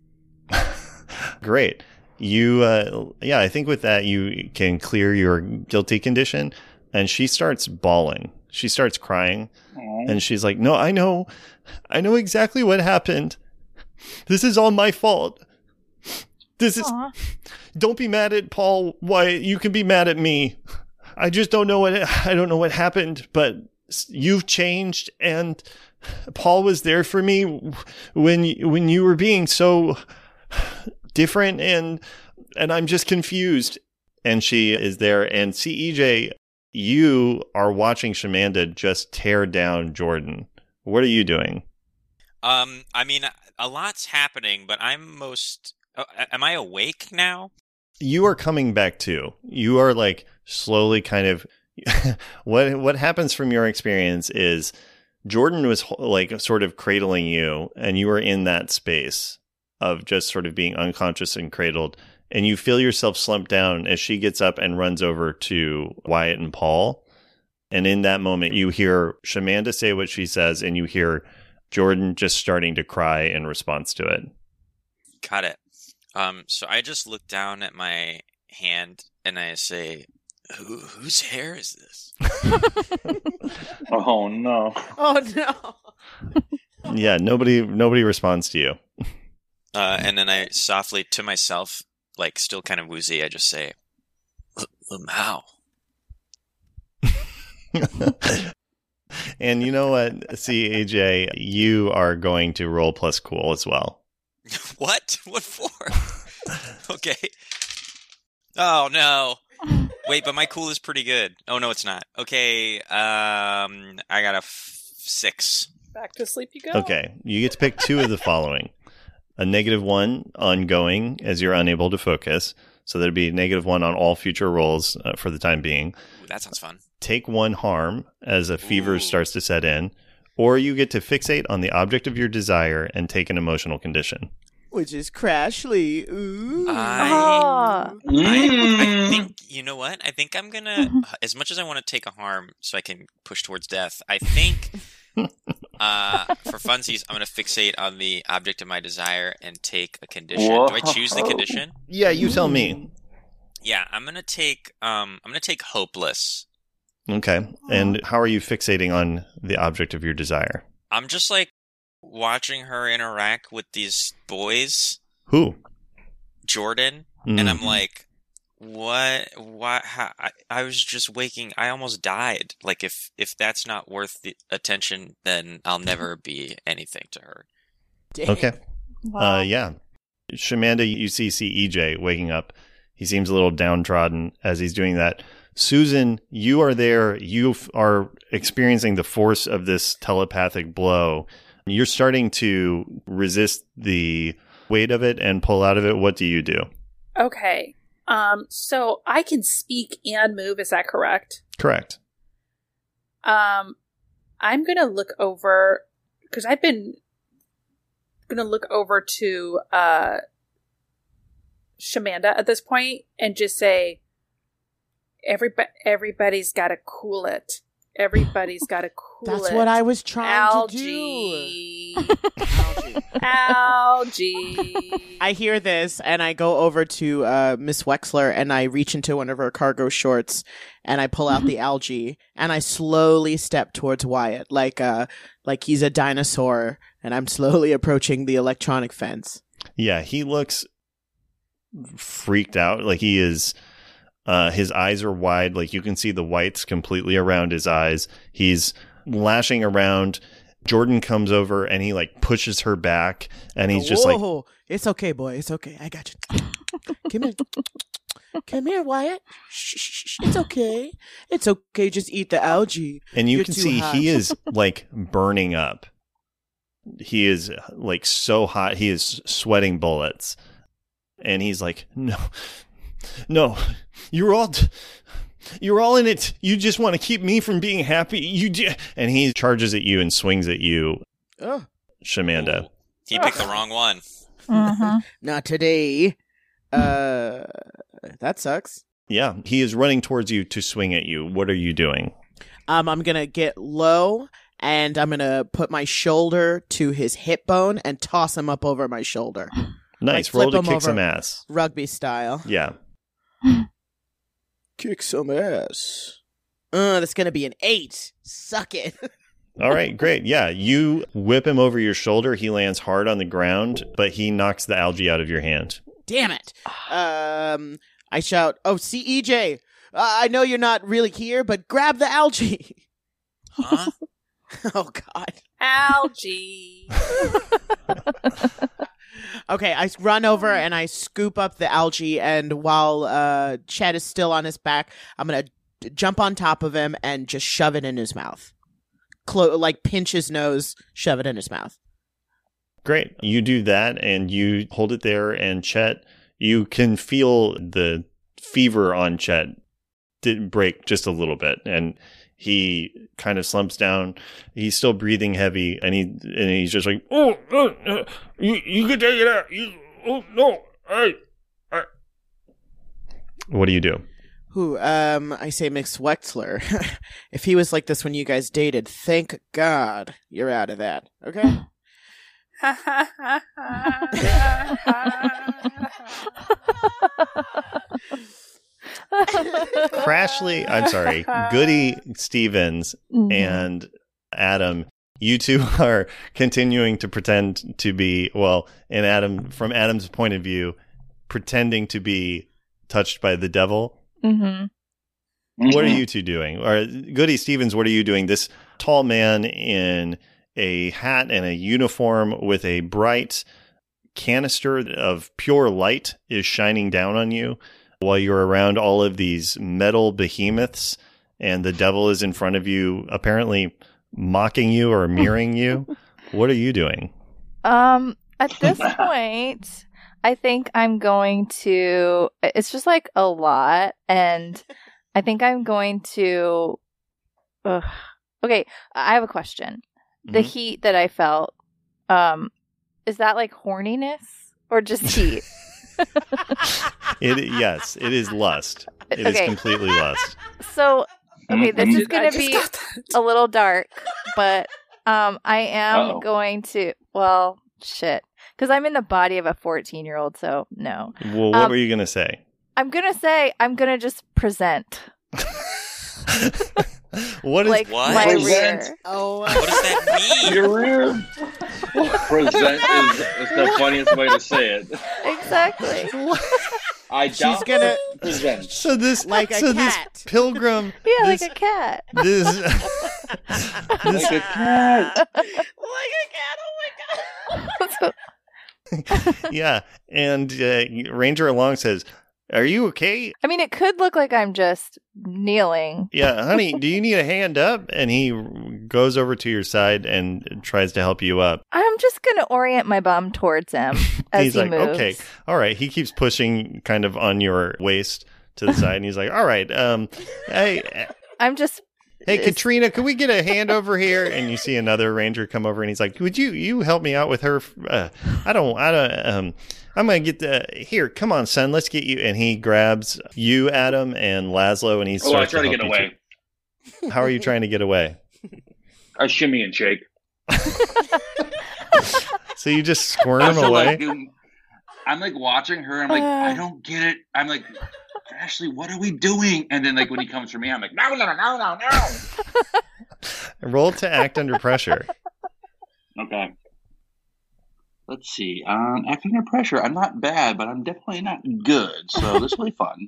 Great. You, uh, yeah, I think with that, you can clear your guilty condition. And she starts bawling. She starts crying. And she's like, "No, I know. I know exactly what happened. This is all my fault. This is, Aw. don't be mad at Paul. Why, you can be mad at me. I just don't know what, I don't know what happened, but you've changed. And Paul was there for me when, when you were being so different. And, and I'm just confused." And she is there. And C E J, you are watching Shamanda just tear down Jordan. What are you doing? Um, I mean, a lot's happening, but I'm most. Oh, am I awake now? You are coming back too. You are like slowly kind of. what what happens from your experience is Jordan was like sort of cradling you, and you were in that space of just sort of being unconscious and cradled. And you feel yourself slump down as she gets up and runs over to Wyatt and Paul. And in that moment, you hear Shamanda say what she says, and you hear Jordan just starting to cry in response to it. Got it. Um, so I just look down at my hand and I say, Who, whose hair is this? Oh, no. Oh no. Yeah, nobody nobody responds to you. Uh, and then I softly to myself, like still kind of woozy, I just say, "Lamau." And you know what? See, A J, you are going to roll plus cool as well. What? What for? Okay. Oh no. Wait, but my cool is pretty good. Oh no, it's not. Okay. Um, I got a f- six. Back to sleep you go. Okay, you get to pick two of the following. A negative one ongoing as you're unable to focus. So there'd be negative one on all future rolls uh, for the time being. Ooh, that sounds fun. Take one harm as a fever Ooh. starts to set in. Or you get to fixate on the object of your desire and take an emotional condition. Which is Crashly. Ooh. I, Oh. I, I think, you know what? I think I'm gonna, as much as I want to take a harm so I can push towards death, I think uh, for funsies, I'm gonna fixate on the object of my desire and take a condition. Whoa. Do I choose the condition? Yeah, you tell me. Yeah, I'm gonna take, um, I'm gonna take hopeless. Okay. And how are you fixating on the object of your desire? I'm just like watching her interact with these boys, Who? Jordan, Mm. and I'm like, what? What? How, I, I was just waking. I almost died. Like, if if that's not worth the attention, then I'll never be anything to her. Damn. Okay. Wow. Uh, yeah. Shamanda, you see, see E J waking up. He seems a little downtrodden as he's doing that. Susan, you are there. You f- are experiencing the force of this telepathic blow. You're starting to resist the weight of it and pull out of it. What do you do? Okay. Um, so I can speak and move, is that correct? Correct. Um, I'm gonna look over because I've been gonna look over to uh Shamanda at this point and just say, "Everybody, everybody's got to cool it. Everybody's got to cool That's it." what I was trying Algae. to do. Algae. Algae. I hear this and I go over to uh, Miss Wexler and I reach into one of her cargo shorts and I pull out the algae and I slowly step towards Wyatt like uh like he's a dinosaur and I'm slowly approaching the electronic fence. Yeah, he looks freaked out. Like he is, uh, his eyes are wide. Like you can see the whites completely around his eyes. He's lashing around. Jordan comes over and he like pushes her back and he's just like, Whoa, it's okay, boy. It's okay. I got you. Come here. Come here, Wyatt. Shh, shh, shh. It's okay. It's okay. Just eat the algae. and you You're can too see hot. he is like burning up. He is like so hot. He is sweating bullets. And he's like, no, no, you're all, t- you're all in it. You just want to keep me from being happy. You j-. And he charges at you and swings at you, Oh, Shamanda. Ooh, he picked the wrong one. Mhm. not today. Uh, that sucks. Yeah, he is running towards you to swing at you. What are you doing? Um, I'm gonna get low and I'm gonna put my shoulder to his hip bone and toss him up over my shoulder, Nice. Like, Roll flip to him kick over. some ass. rugby style. Yeah. Kick some ass. Uh, that's gonna be an eight. Suck it. All right, great. Yeah, you whip him over your shoulder. He lands hard on the ground, but he knocks the algae out of your hand. Damn it. Um, I shout, "Oh, see, E J, uh, I know you're not really here, but grab the algae." Huh? Oh God. Algae. Okay, I run over and I scoop up the algae, and while uh, Chet is still on his back, I'm gonna d- jump on top of him and just shove it in his mouth. Clo- like pinch his nose, shove it in his mouth. Great. You do that and you hold it there, and Chet, you can feel the fever on Chet did break just a little bit, and he kind of slumps down. He's still breathing heavy, and he and he's just like, Oh, uh, uh, you, you can take it out. You, oh, no. I, I. what do you do? Who, um, I say Miss Wexler. If he was like this when you guys dated, thank God you're out of that. Okay? Crashly, I'm sorry, Goody Stevens Mhm. and Adam, you two are continuing to pretend to be, well, and Adam, from Adam's point of view, pretending to be touched by the devil. Mm-hmm. What are you two doing? Or Goody Stevens, what are you doing? This tall man in a hat and a uniform with a bright canister of pure light is shining down on you while you're around all of these metal behemoths, and the devil is in front of you, apparently mocking you or mirroring you. What are you doing? Um, at this point, I think I'm going to. It's just like a lot, and I think I'm going to. Ugh. Okay, I have a question. The Mhm. heat that I felt, um, is that like horniness or just heat? It yes, it is lust. It is Okay. completely lust. So, okay, this is Mhm. I going to just be got that. a little dark, but um, I am Uh-oh. going to. Well, shit, because I'm in the body of a fourteen-year-old, so no. Well, what Um, were you gonna say? I'm gonna say I'm gonna just present What is like What? my Present. rear. Oh, What does that mean? Your rear present is, is the funniest way to say it. Exactly. I she's doubt gonna present. so this like a so cat. this pilgrim Yeah, this, like a cat. this Like this a cat. like a cat. Oh my god. yeah, and uh, Ranger Along says, "Are you okay? I mean, it could look like I'm just kneeling. Yeah, honey, do you need a hand up?" And he goes over to your side and tries to help you up. I'm just gonna orient my bum towards him as He's he like, moves. "Okay, all right." He keeps pushing kind of on your waist to the side, and he's like, "All right, um, hey, I'm just. hey, It's- Katrina, could we get a hand over here?" And you see another ranger come over, and he's like, "Would you you help me out with her? Uh, I don't, I don't, um, I'm gonna get the here. Come on, son, let's get you." And he grabs you, Adam, and Laszlo, and he Oh, I starts try to help get you away. two. How are you trying to get away? I shimmy and shake. So you just I'm squirm so, away. like, doing- I'm like watching her. I'm like, I don't get it. I'm like, Ashley, what are we doing? And then like when he comes for me, I'm like, no, no, no, no, no, no. Roll to act under pressure. Okay. Let's see. Um, acting under pressure. I'm not bad, but I'm definitely not good. So this will be fun.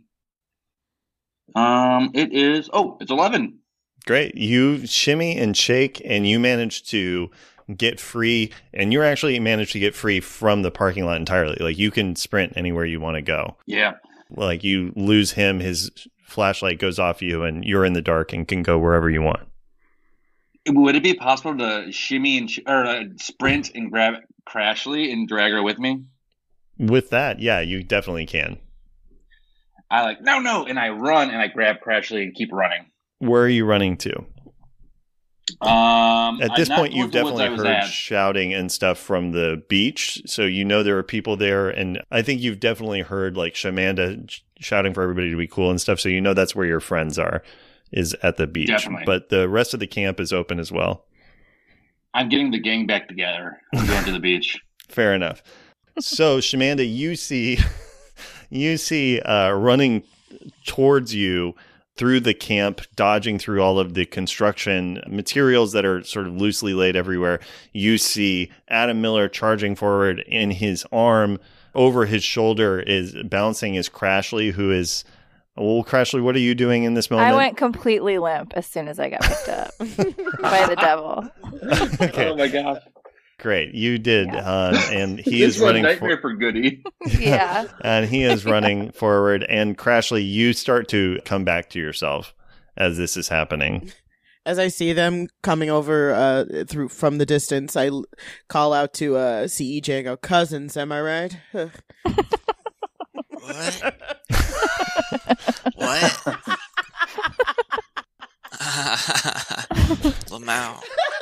Um, it is. Oh, it's eleven. Great. You shimmy and shake, and you manage to get free, and you're actually managed to get free from the parking lot entirely. Like you can sprint anywhere you want to go. Yeah. Like you lose him, his flashlight goes off you, and you're in the dark and can go wherever you want. Would it be possible to shimmy and sh- or uh, sprint and grab Crashly and drag her with me? With that, yeah, you definitely can. I like no, no, and I run and I grab Crashly and keep running. Where are you running to? Um, At this not point, you've towards the woods definitely I was heard at. shouting and stuff from the beach, so you know there are people there, and I think you've definitely heard like Shamanda sh- shouting for everybody to be cool and stuff, so you know that's where your friends are, is at the beach. Definitely. But the rest of the camp is open as well. I'm getting the gang back together. I'm going to the beach. Fair enough. So Shamanda, you see, you see uh, running towards you through the camp, dodging through all of the construction materials that are sort of loosely laid everywhere. You see Adam Miller charging forward, in his arm over his shoulder is bouncing is Crashly, who is, well, Crashly, what are you doing in this moment? I went completely limp as soon as I got picked up by the devil. Okay, Oh my gosh. great. You did. Yeah. Uh, and he this is was a running nightmare for- for Goody. Yeah. and he is running forward. And Crashly, you start to come back to yourself as this is happening. As I see them coming over uh, through from the distance, I l- call out to uh, C E J and go, "Cousins, am I right?" What? What? Lamau.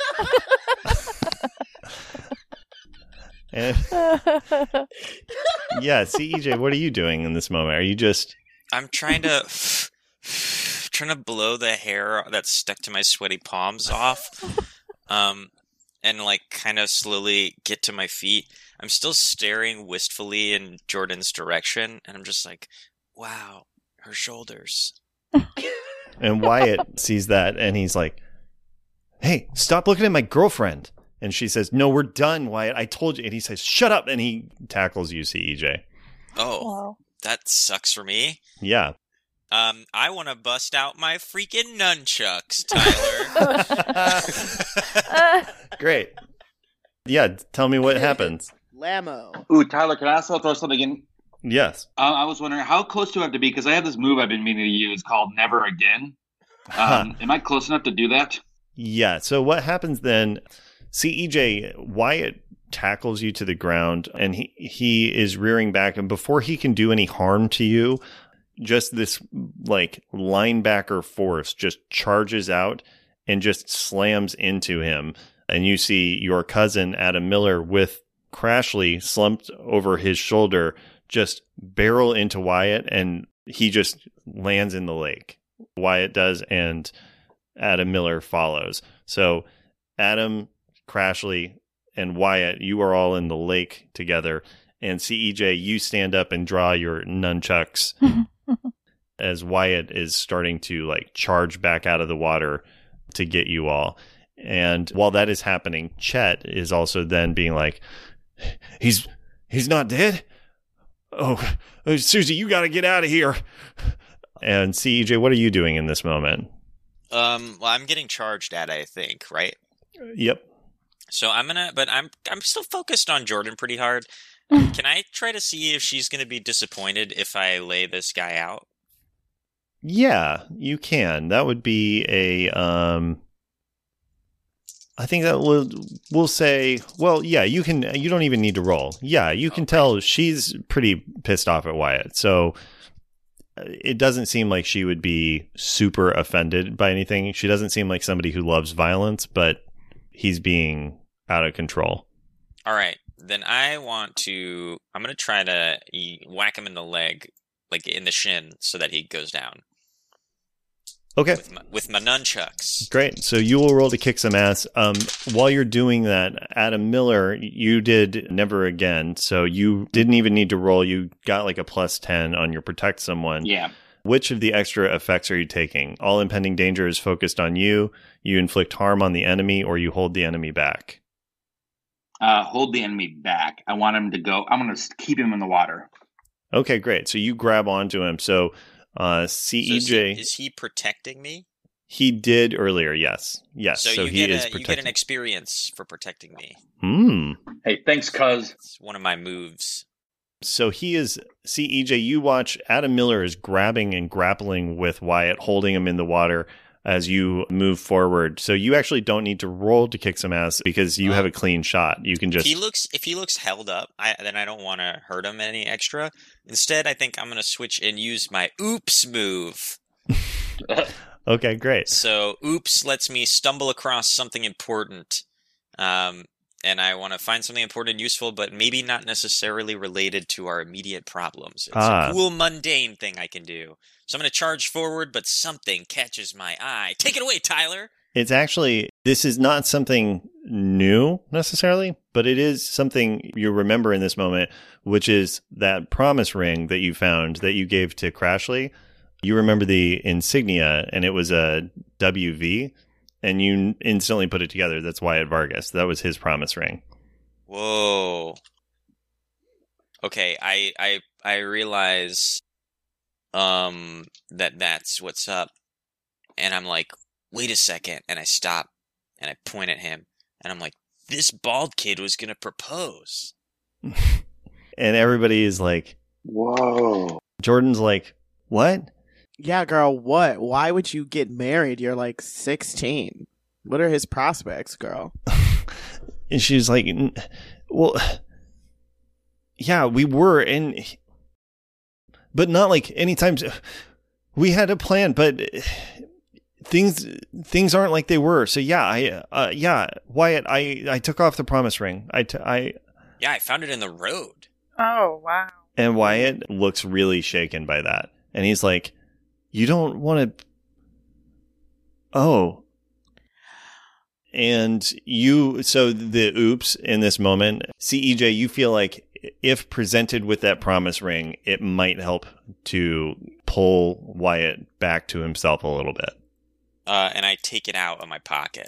And yeah, C E J, what are you doing in this moment? Are you just I'm trying to trying to blow the hair that's stuck to my sweaty palms off, um, and like kind of slowly get to my feet. I'm still staring wistfully in Jordan's direction, and I'm just like, "Wow, her shoulders." and Wyatt sees that and he's like, hey, stop looking at my girlfriend. And she says, no, we're done, Wyatt. I told you. And he says, shut up. And he tackles you, C E J. Oh, Wow. that sucks for me. Yeah. Um, I want to bust out my freaking nunchucks, Tyler. Uh, Great. Yeah, tell me what happens. Lamo. Ooh, Tyler, can I also throw something in? Yes. Uh, I was wondering, how close do I have to be? Because I have this move I've been meaning to use called Never Again. Um, am I close enough to do that? Yeah. So what happens then, C E J, Wyatt tackles you to the ground and he, he is rearing back. And before he can do any harm to you, just this like linebacker force just charges out and just slams into him. And you see your cousin, Adam Miller, with Crashly slumped over his shoulder, just barrel into Wyatt, and he just lands in the lake. Wyatt does, and Adam Miller follows. So Adam, Crashly, and Wyatt, you are all in the lake together. And C E J, you stand up and draw your nunchucks as Wyatt is starting to like charge back out of the water to get you all. And while that is happening, Chet is also then being like, he's he's not dead? Oh, Susie, you got to get out of here. And C E J, what are you doing in this moment? um, well, I'm getting charged at, I think, right? Yep. So I'm gonna, but I'm I'm still focused on Jordan pretty hard. Can I try to see if she's gonna be disappointed if I lay this guy out? Yeah, you can. That would be a um I think that will we'll say, well, yeah, you can you don't even need to roll. Yeah, you can Okay. tell she's pretty pissed off at Wyatt. So it doesn't seem like she would be super offended by anything. She doesn't seem like somebody who loves violence, but he's being out of control. All right, then I want to. I'm gonna try to e- whack him in the leg, like in the shin, so that he goes down Okay. with my, with my nunchucks. Great. So you will roll to kick some ass. Um, while you're doing that, Adam Miller, you did Never Again. So you didn't even need to roll. You got like a plus ten on your Protect Someone. Yeah. Which of the extra effects are you taking? All impending danger is focused on you. You inflict harm on the enemy, or you hold the enemy back. Uh, hold the enemy back. I want him to go. I'm going to keep him in the water. Okay, great. So you grab onto him. So uh, C E So J, is, he, is he protecting me? he did earlier. Yes. Yes. So, So, you he get is a, you protecting. get an experience for protecting me. Hmm. Hey, thanks, cuz. It's one of my moves. So he is, C E J, you watch Adam Miller is grabbing and grappling with Wyatt, holding him in the water as you move forward. So you actually don't need to roll to kick some ass because you Oh. have a clean shot. You can If just, he looks if he looks held up, I, then I don't want to hurt him any extra. Instead, I think I'm going to switch and use my oops move. okay, great. So oops lets me stumble across something important. Um, and I want to find something important and useful, but maybe not necessarily related to our immediate problems. It's Ah. a cool, mundane thing I can do. So I'm going to charge forward, but something catches my eye. Take it away, Tyler! It's actually, this is not something new necessarily, but it is something you remember in this moment, which is that promise ring that you found that you gave to Crashly. You remember the insignia, and it was a W V, and you instantly put it together. That's Wyatt Vargas. That was his promise ring. Whoa. Okay, I I I realize um that that's what's up. And I'm like, "Wait a second." And I stop and I point at him and I'm like, "This bald kid was going to propose." And everybody is like, Whoa. Jordan's like, what? Yeah, girl, what? Why would you get married? You're like sixteen. What are his prospects, girl? And she's like, "N- well, yeah, we were, and but not like anytime. We had a plan, but things things aren't like they were. So yeah, I uh, yeah, Wyatt, I I took off the promise ring. I t- I Yeah, I found it in the road. Oh, wow. and Wyatt looks really shaken by that, and he's like, you don't want to. Oh. And you, so the oops in this moment, C E J, you feel like if presented with that promise ring, it might help to pull Wyatt back to himself a little bit. Uh, and I take it out of my pocket.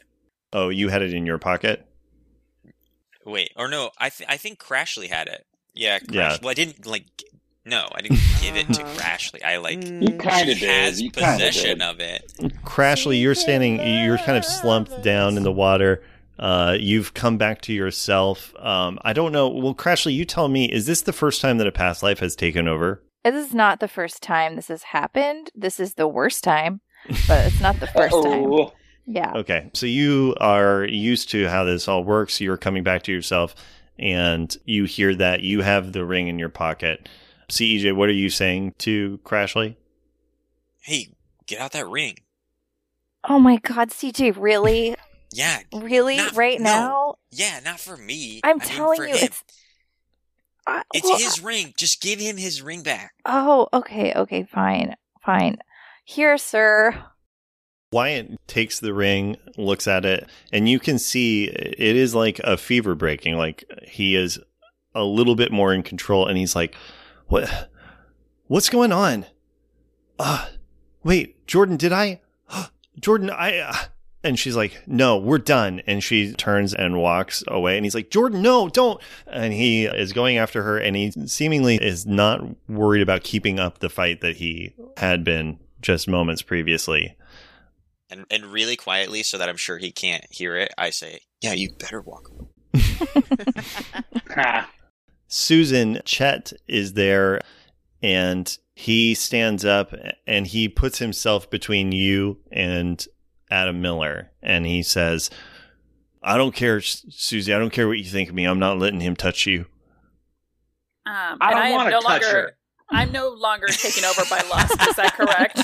Oh, you had it in your pocket? Wait, or no, I th- I think Crashly had it. Yeah, Crash- Yeah. Well, I didn't like. No, I didn't give it to Uh-huh. Crashly. I like. You kind of She did. has You kind of possession did. of it. Crashly, you're standing, you're kind of slumped down in the water. Uh, you've come back to yourself. Um, I don't know. Well, Crashly, you tell me, is this the first time that a past life has taken over? This is not the first time this has happened. This is the worst time, but it's not the first time. Uh-oh. Yeah. Okay, so you are used to how this all works. You're coming back to yourself, and you hear that you have the ring in your pocket. C E J, what are you saying to Crashly? Hey, get out that ring. Oh my God, C J, really? Yeah, Really? Not- right no. now? yeah, not for me. I'm I mean, telling for you, him. it's. I- It's well, his ring. Just give him his ring back. Oh, okay, okay, fine, fine. Here, sir. Wyatt takes the ring, looks at it, and you can see it is like a fever breaking. Like he is a little bit more in control, and he's like, "What? What's going on? Uh, wait, Jordan, did I? Jordan, I." Uh, and she's like, "No, we're done." And she turns and walks away. And he's like, "Jordan, no, don't." And he is going after her, and he seemingly is not worried about keeping up the fight that he had been just moments previously. And and really quietly, so that I'm sure he can't hear it, I say, "Yeah, you better walk away." Ha. Susan, Chet is there, and he stands up and he puts himself between you and Adam Miller, and he says, "I don't care, Susie. I don't care what you think of me. I'm not letting him touch you." Um, I and don't I am wanna no touch longer. her. I'm no longer taken over by lust. Is that correct?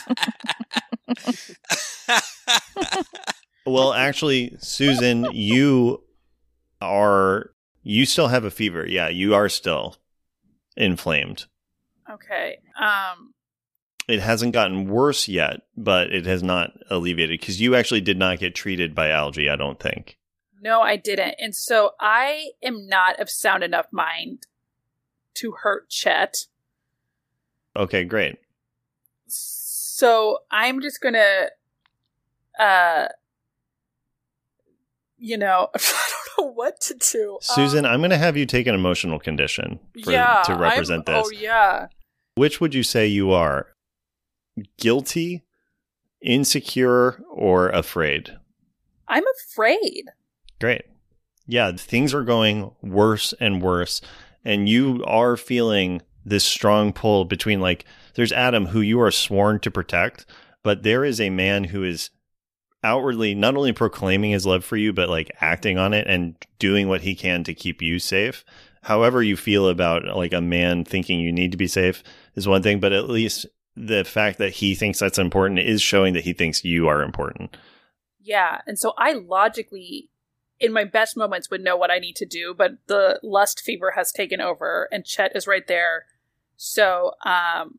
Well, actually, Susan, you are, you still have a fever. Yeah, you are still inflamed. Okay. Um. It hasn't gotten worse yet, but it has not alleviated because you actually did not get treated by algae, I don't think. No, I didn't, and so I am not of sound enough mind to hurt Chet. Okay, great. So I'm just gonna, uh, you know, I don't know what to do. Susan, Um, I'm going to have you take an emotional condition for, yeah, to represent I'm- this. Oh yeah. Which would you say you are? Guilty, insecure, or afraid? I'm afraid. Great. Yeah, things are going worse and worse. And you are feeling this strong pull between, like, there's Adam, who you are sworn to protect, but there is a man who is outwardly not only proclaiming his love for you, but like acting on it and doing what he can to keep you safe. However you feel about like a man thinking you need to be safe is one thing, but at least the fact that he thinks that's important is showing that he thinks you are important. Yeah, and so I logically, in my best moments, would know what I need to do, but the lust fever has taken over, and Chet is right there. So, um,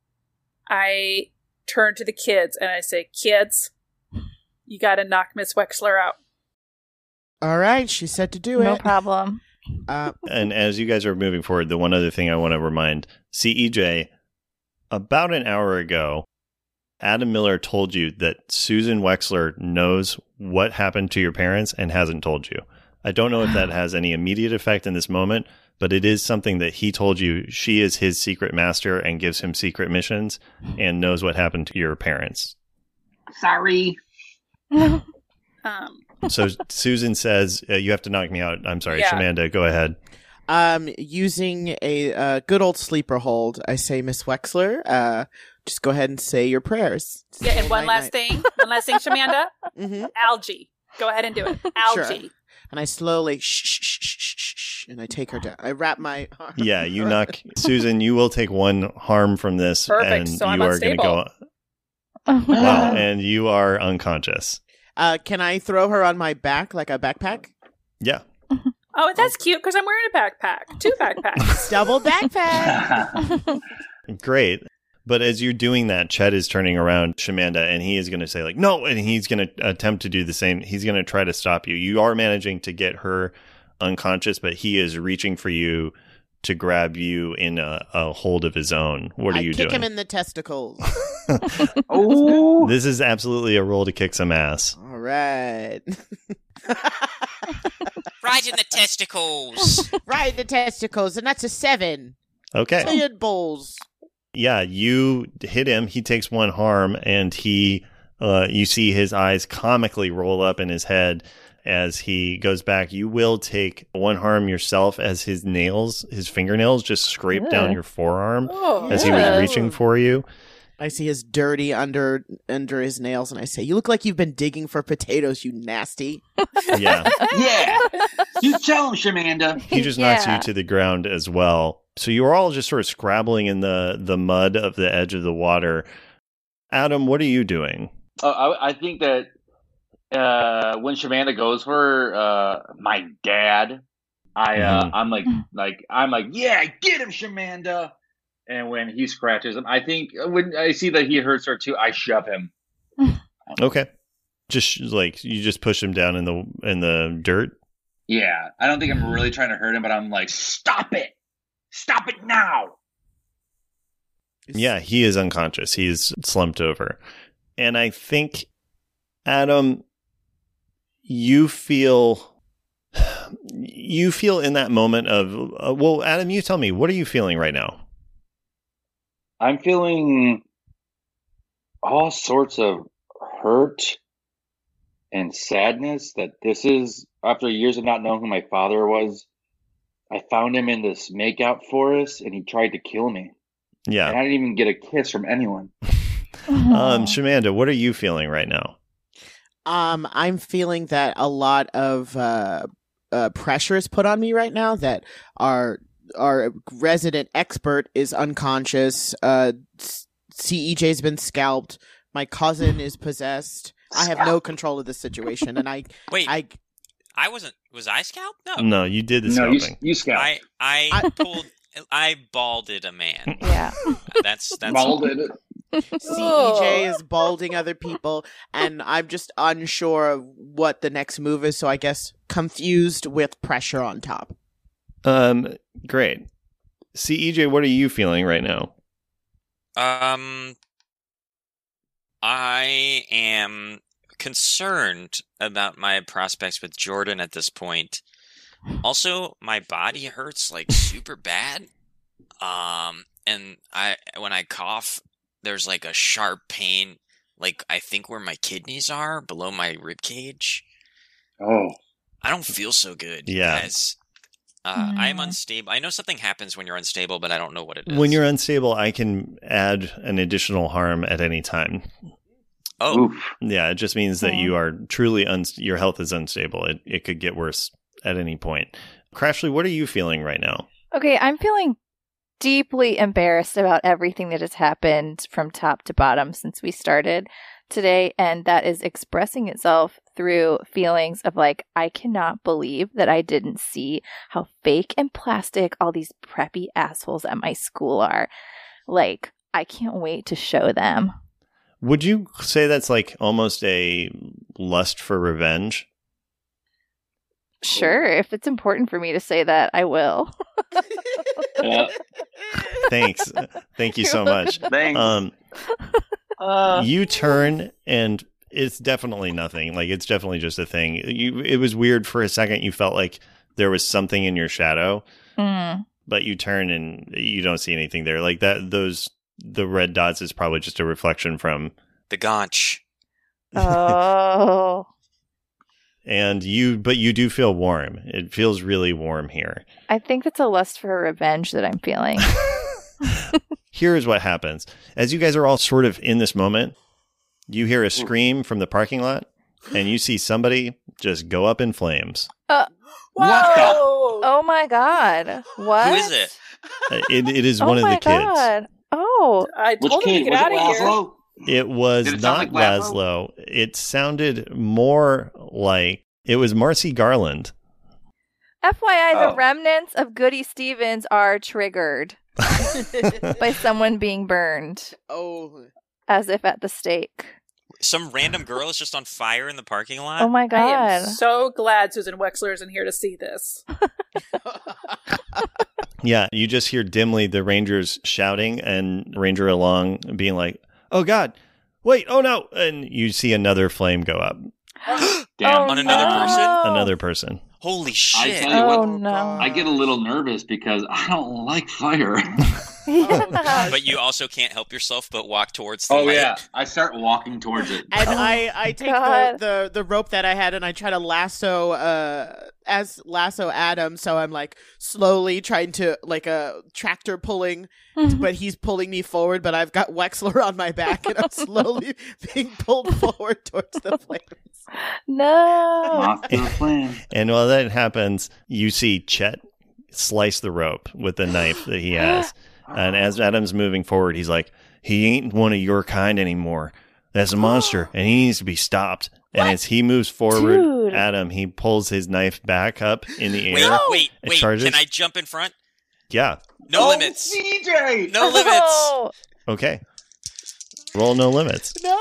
I turn to the kids and I say, "Kids, you got to knock Miss Wexler out." All right, she said to do No it. problem. Uh, And as you guys are moving forward, the one other thing I want to remind C E J, about an hour ago, Adam Miller told you that Susan Wexler knows what happened to your parents and hasn't told you. I don't know if that has any immediate effect in this moment, but it is something that he told you. She is his secret master and gives him secret missions and knows what happened to your parents. Sorry. Um, So Susan says, uh, you have to knock me out. I'm sorry, Yeah. Shamanda, go ahead. um, using a uh, good old sleeper hold, I say, Miss Wexler, uh, just go ahead and say your prayers. yeah, and one last thing, one last thing, Shamanda, Mm-hmm. algae. Go ahead and do it. Algae. Sure. And I slowly shh, shh, shh, shh, shh, shh, and I take her down. I wrap my arm. Yeah, you knock Susan. You will take one harm from this, Perfect, and so I'm you are going to go. unstable. Wow, and you are unconscious. Uh, can I throw her on my back like a backpack? Yeah, Oh, that's cute because I'm wearing a backpack. Two backpacks. Double backpack. great. But as you're doing that, Chet is turning around Shamanda, and he is going to say like, "No," and he's going to attempt to do the same. He's going to try to stop you. You are managing to get her unconscious, but he is reaching for you to grab you in a, a hold of his own. What are I you kick doing? him in the testicles. Oh. This is absolutely a roll to kick some ass. All right. Right in the testicles. Right in the testicles, and that's a seven. Okay. Billiard bowls. Yeah, you hit him. He takes one harm, and he, uh, you see his eyes comically roll up in his head as he goes back. You will take one harm yourself as his nails, his fingernails, just scrape down Ugh. your forearm Oh, as he was Yeah. reaching for you. I see his dirty under under his nails, and I say, "You look like you've been digging for potatoes, you nasty." Yeah, Yeah. You tell him, Shamanda. he just knocks Yeah. you to the ground as well. So you were all just sort of scrabbling in the the mud of the edge of the water. Adam, what are you doing? Uh, I, I think that uh, when Shamanda goes for uh, my dad, I uh, Mhm. I'm like like I'm like yeah, get him, Shamanda. And when he scratches him, I think when I see that he hurts her too, I shove him. Okay, just like you just push him down in the in the dirt. Yeah, I don't think I'm really trying to hurt him, but I'm like, stop it, stop it now. Yeah, he is unconscious. He's slumped over. And I think, Adam, you feel, you feel in that moment of, uh, well, Adam, you tell me, what are you feeling right now? I'm feeling all sorts of hurt and sadness that this is, after years of not knowing who my father was, I found him in this makeout forest and he tried to kill me. And Yeah. I didn't even get a kiss from anyone. Um, Shamanda, what are you feeling right now? Um, I'm feeling that a lot of uh, uh, pressure is put on me right now. That our our resident expert is unconscious. Uh, C E J's been scalped. My cousin is possessed. I have no control of the situation, and I, Wait, I, I, wasn't. Was I scalped? No. No, you did the No, you, scalping. you scalped. I I, I- pulled. I balded a man. Yeah. That's that's. Balded. C E J is balding other people, and I'm just unsure of what the next move is. So I guess confused with pressure on top. Um, great. C E J, what are you feeling right now? Um, I am concerned about my prospects with Jordan at this point. Also, my body hurts like super bad. Um, and I when I cough, there's like a sharp pain, like I think where my kidneys are below my rib cage. Oh. I don't feel so good, Yeah. guys. Uh, I'm Mm. unstable. I know something happens when you're unstable, but I don't know what it is. When you're unstable, I can add an additional harm at any time. oh, Oof. Yeah, it just means that Okay. you are truly un- your health is unstable. It it could get worse at any point. Crashly, what are you feeling right now? Okay, I'm feeling deeply embarrassed about everything that has happened from top to bottom since we started today, and that is expressing itself through feelings of like, I cannot believe that I didn't see how fake and plastic all these preppy assholes at my school are. Like, I can't wait to show them. Would you say that's like almost a lust for revenge? Sure, if it's important for me to say that, I will. Yeah. Thanks. Thank you so much. Thanks. Um, uh, you turn and it's definitely nothing. Like it's definitely just a thing. You it was weird for a second. You felt like there was something in your shadow, Mm. but you turn and you don't see anything there. Like that those the red dots is probably just a reflection from the gaunch. Oh. and you but you do feel warm. It feels really warm here. I think it's a lust for revenge that I'm feeling. Here is what happens. As you guys are all sort of in this moment, you hear a scream from the parking lot and you see somebody just go up in flames. What the- Oh my god. What? Who is it? Uh, It, it is Oh one of my the kids. god. Oh. I which told him kid? to Was get it out of here. Laszlo? It was Did it not sound like Laszlo? Laszlo. It sounded more like it was Marcy Garland. F Y I, the Oh. remnants of Goody Stevens are triggered by someone being burned, Oh, as if at the stake. Some random girl is just on fire in the parking lot. Oh my I god. am so glad Susan Wexler isn't here to see this. Yeah, you just hear dimly the Rangers shouting and Ranger along being like, "Oh God, wait, oh no!" And you see another flame go up. Damn. Oh, On another no. person? Another person. Holy I shit. tell you Oh, what, no. I get a little nervous because I don't like fire. Yeah. But you also can't help yourself but walk towards the Oh light. yeah, I start walking towards it. And I, I take the, God. the, the rope that I had and I try to lasso uh as lasso Adam, so I'm like slowly trying to like a tractor pulling, but he's pulling me forward, but I've got Wexler on my back and I'm slowly being pulled forward towards the flames. No. Off to the flame. And while that happens, you see Chet slice the rope with the knife that he has. And as Adam's moving forward, he's like, he ain't one of your kind anymore. That's a monster, and he needs to be stopped. And as he moves forward, Dude. Adam, he pulls his knife back up in the Wait, air. wait, It wait. charges. Can I jump in front? Yeah. No Oh, limits. C J! No limits. Oh. Okay. Roll no limits. No.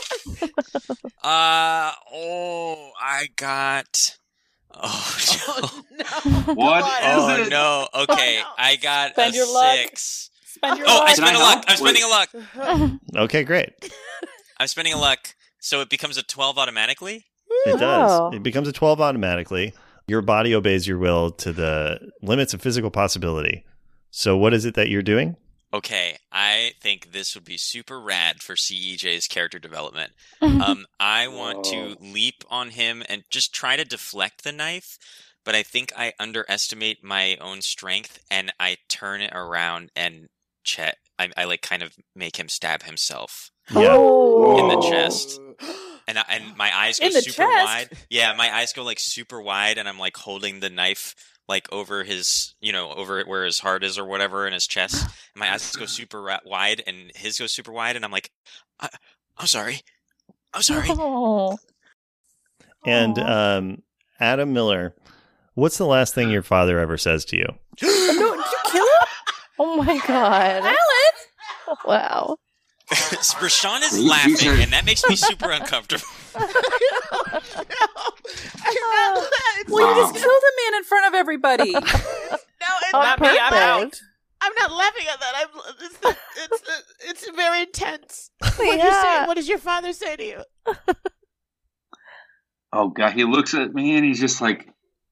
Uh, oh, I got... Oh, Oh, no. no. What Come is on. Oh, it? no. Okay, Oh, no. I got Spend a your luck. six. Spend your Oh, I luck. Can I spent a luck. help? I'm spending a luck. Okay, great. I'm spending a luck. So it becomes a twelve automatically? It does. Oh. It becomes a twelve automatically. Your body obeys your will to the limits of physical possibility. So what is it that you're doing? Okay, I think this would be super rad for C E J's character development. Um, I want to leap on him and just try to deflect the knife, but I think I underestimate my own strength and I turn it around and Chet, I, I like kind of make him stab himself Yeah. Oh. in the chest. And I, and my eyes go In the super chest? wide. Yeah, my eyes go like super wide, and I'm like holding the knife like over his, you know, over where his heart is or whatever in his chest. And my eyes go super ra- wide, and his goes super wide, and I'm like, I- I'm sorry, I'm sorry. Oh. And Aw. um, Adam Miller, what's the last thing your father ever says to you? No, did you kill him? Oh my god. Alan! Wow. Rashawn is These laughing, are- and that makes me super uncomfortable. I'm not, Well, you Wow. just killed a man in front of everybody. no, it's On not me. I'm out. purpose. I'm not laughing at that. I'm. It's the, it's the, it's very intense. What do you say? Yeah. What does your father say to you? Oh god, he looks at me and he's just like,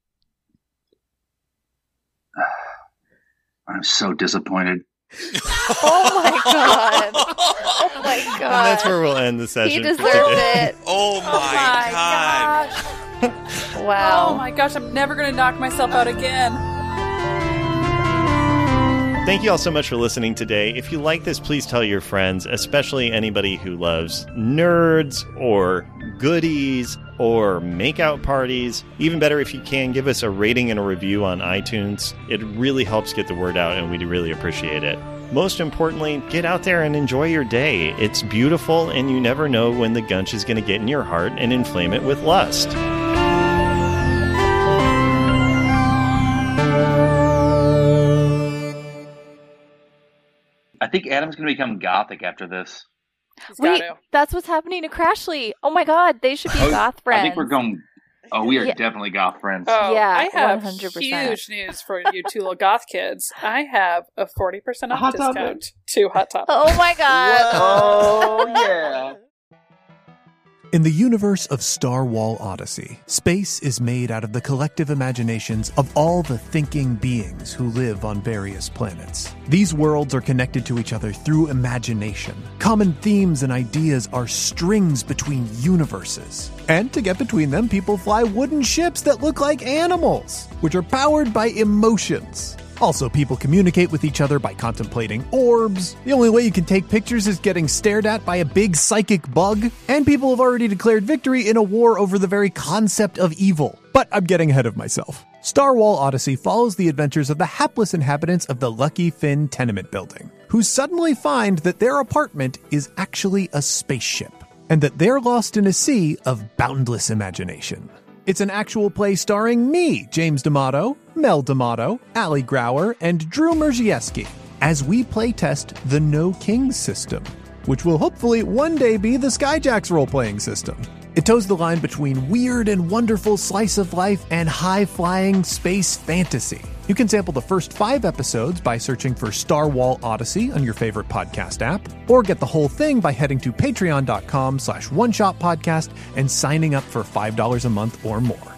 I'm so disappointed. Oh my god. Oh my god. And that's where we'll end the He session for deserved today. it. Oh Oh my, my god. gosh. Wow. Oh my gosh, I'm never going to knock myself out again. Thank you all so much for listening today. If you like this, please tell your friends, especially anybody who loves nerds or goodies or makeout parties. Even better, if you can, give us a rating and a review on iTunes. It really helps get the word out, and we'd really appreciate it. Most importantly, get out there and enjoy your day. It's beautiful, and you never know when the gunch is going to get in your heart and inflame it with lust. I think Adam's gonna become gothic after this. He's Wait, got to. that's what's happening to Crashly. Oh my god, they should be Oh, goth friends. I think we're going. Oh, we are Yeah. definitely goth friends. Oh, Yeah, I have one hundred percent. huge news for you two little goth kids. I have a forty percent off Hot Topic. discount to Hot Topic. Oh my god. Oh yeah. In the universe of Star Wall Odyssey, space is made out of the collective imaginations of all the thinking beings who live on various planets. These worlds are connected to each other through imagination. Common themes and ideas are strings between universes. And to get between them, people fly wooden ships that look like animals, which are powered by emotions. Also, people communicate with each other by contemplating orbs. The only way you can take pictures is getting stared at by a big psychic bug. And people have already declared victory in a war over the very concept of evil. But I'm getting ahead of myself. Star Wall Odyssey follows the adventures of the hapless inhabitants of the Lucky Finn tenement building, who suddenly find that their apartment is actually a spaceship, and that they're lost in a sea of boundless imagination. It's an actual play starring me, James D'Amato, Mel D'Amato, Ali Grauer, and Drew Merzieski, as we playtest the No Kings system, which will hopefully one day be the Skyjacks role-playing system. It toes the line between weird and wonderful slice of life and high-flying space fantasy. You can sample the first five episodes by searching for Star Wall Odyssey on your favorite podcast app, or get the whole thing by heading to patreon.com slash one shot podcast and signing up for five dollars a month or more.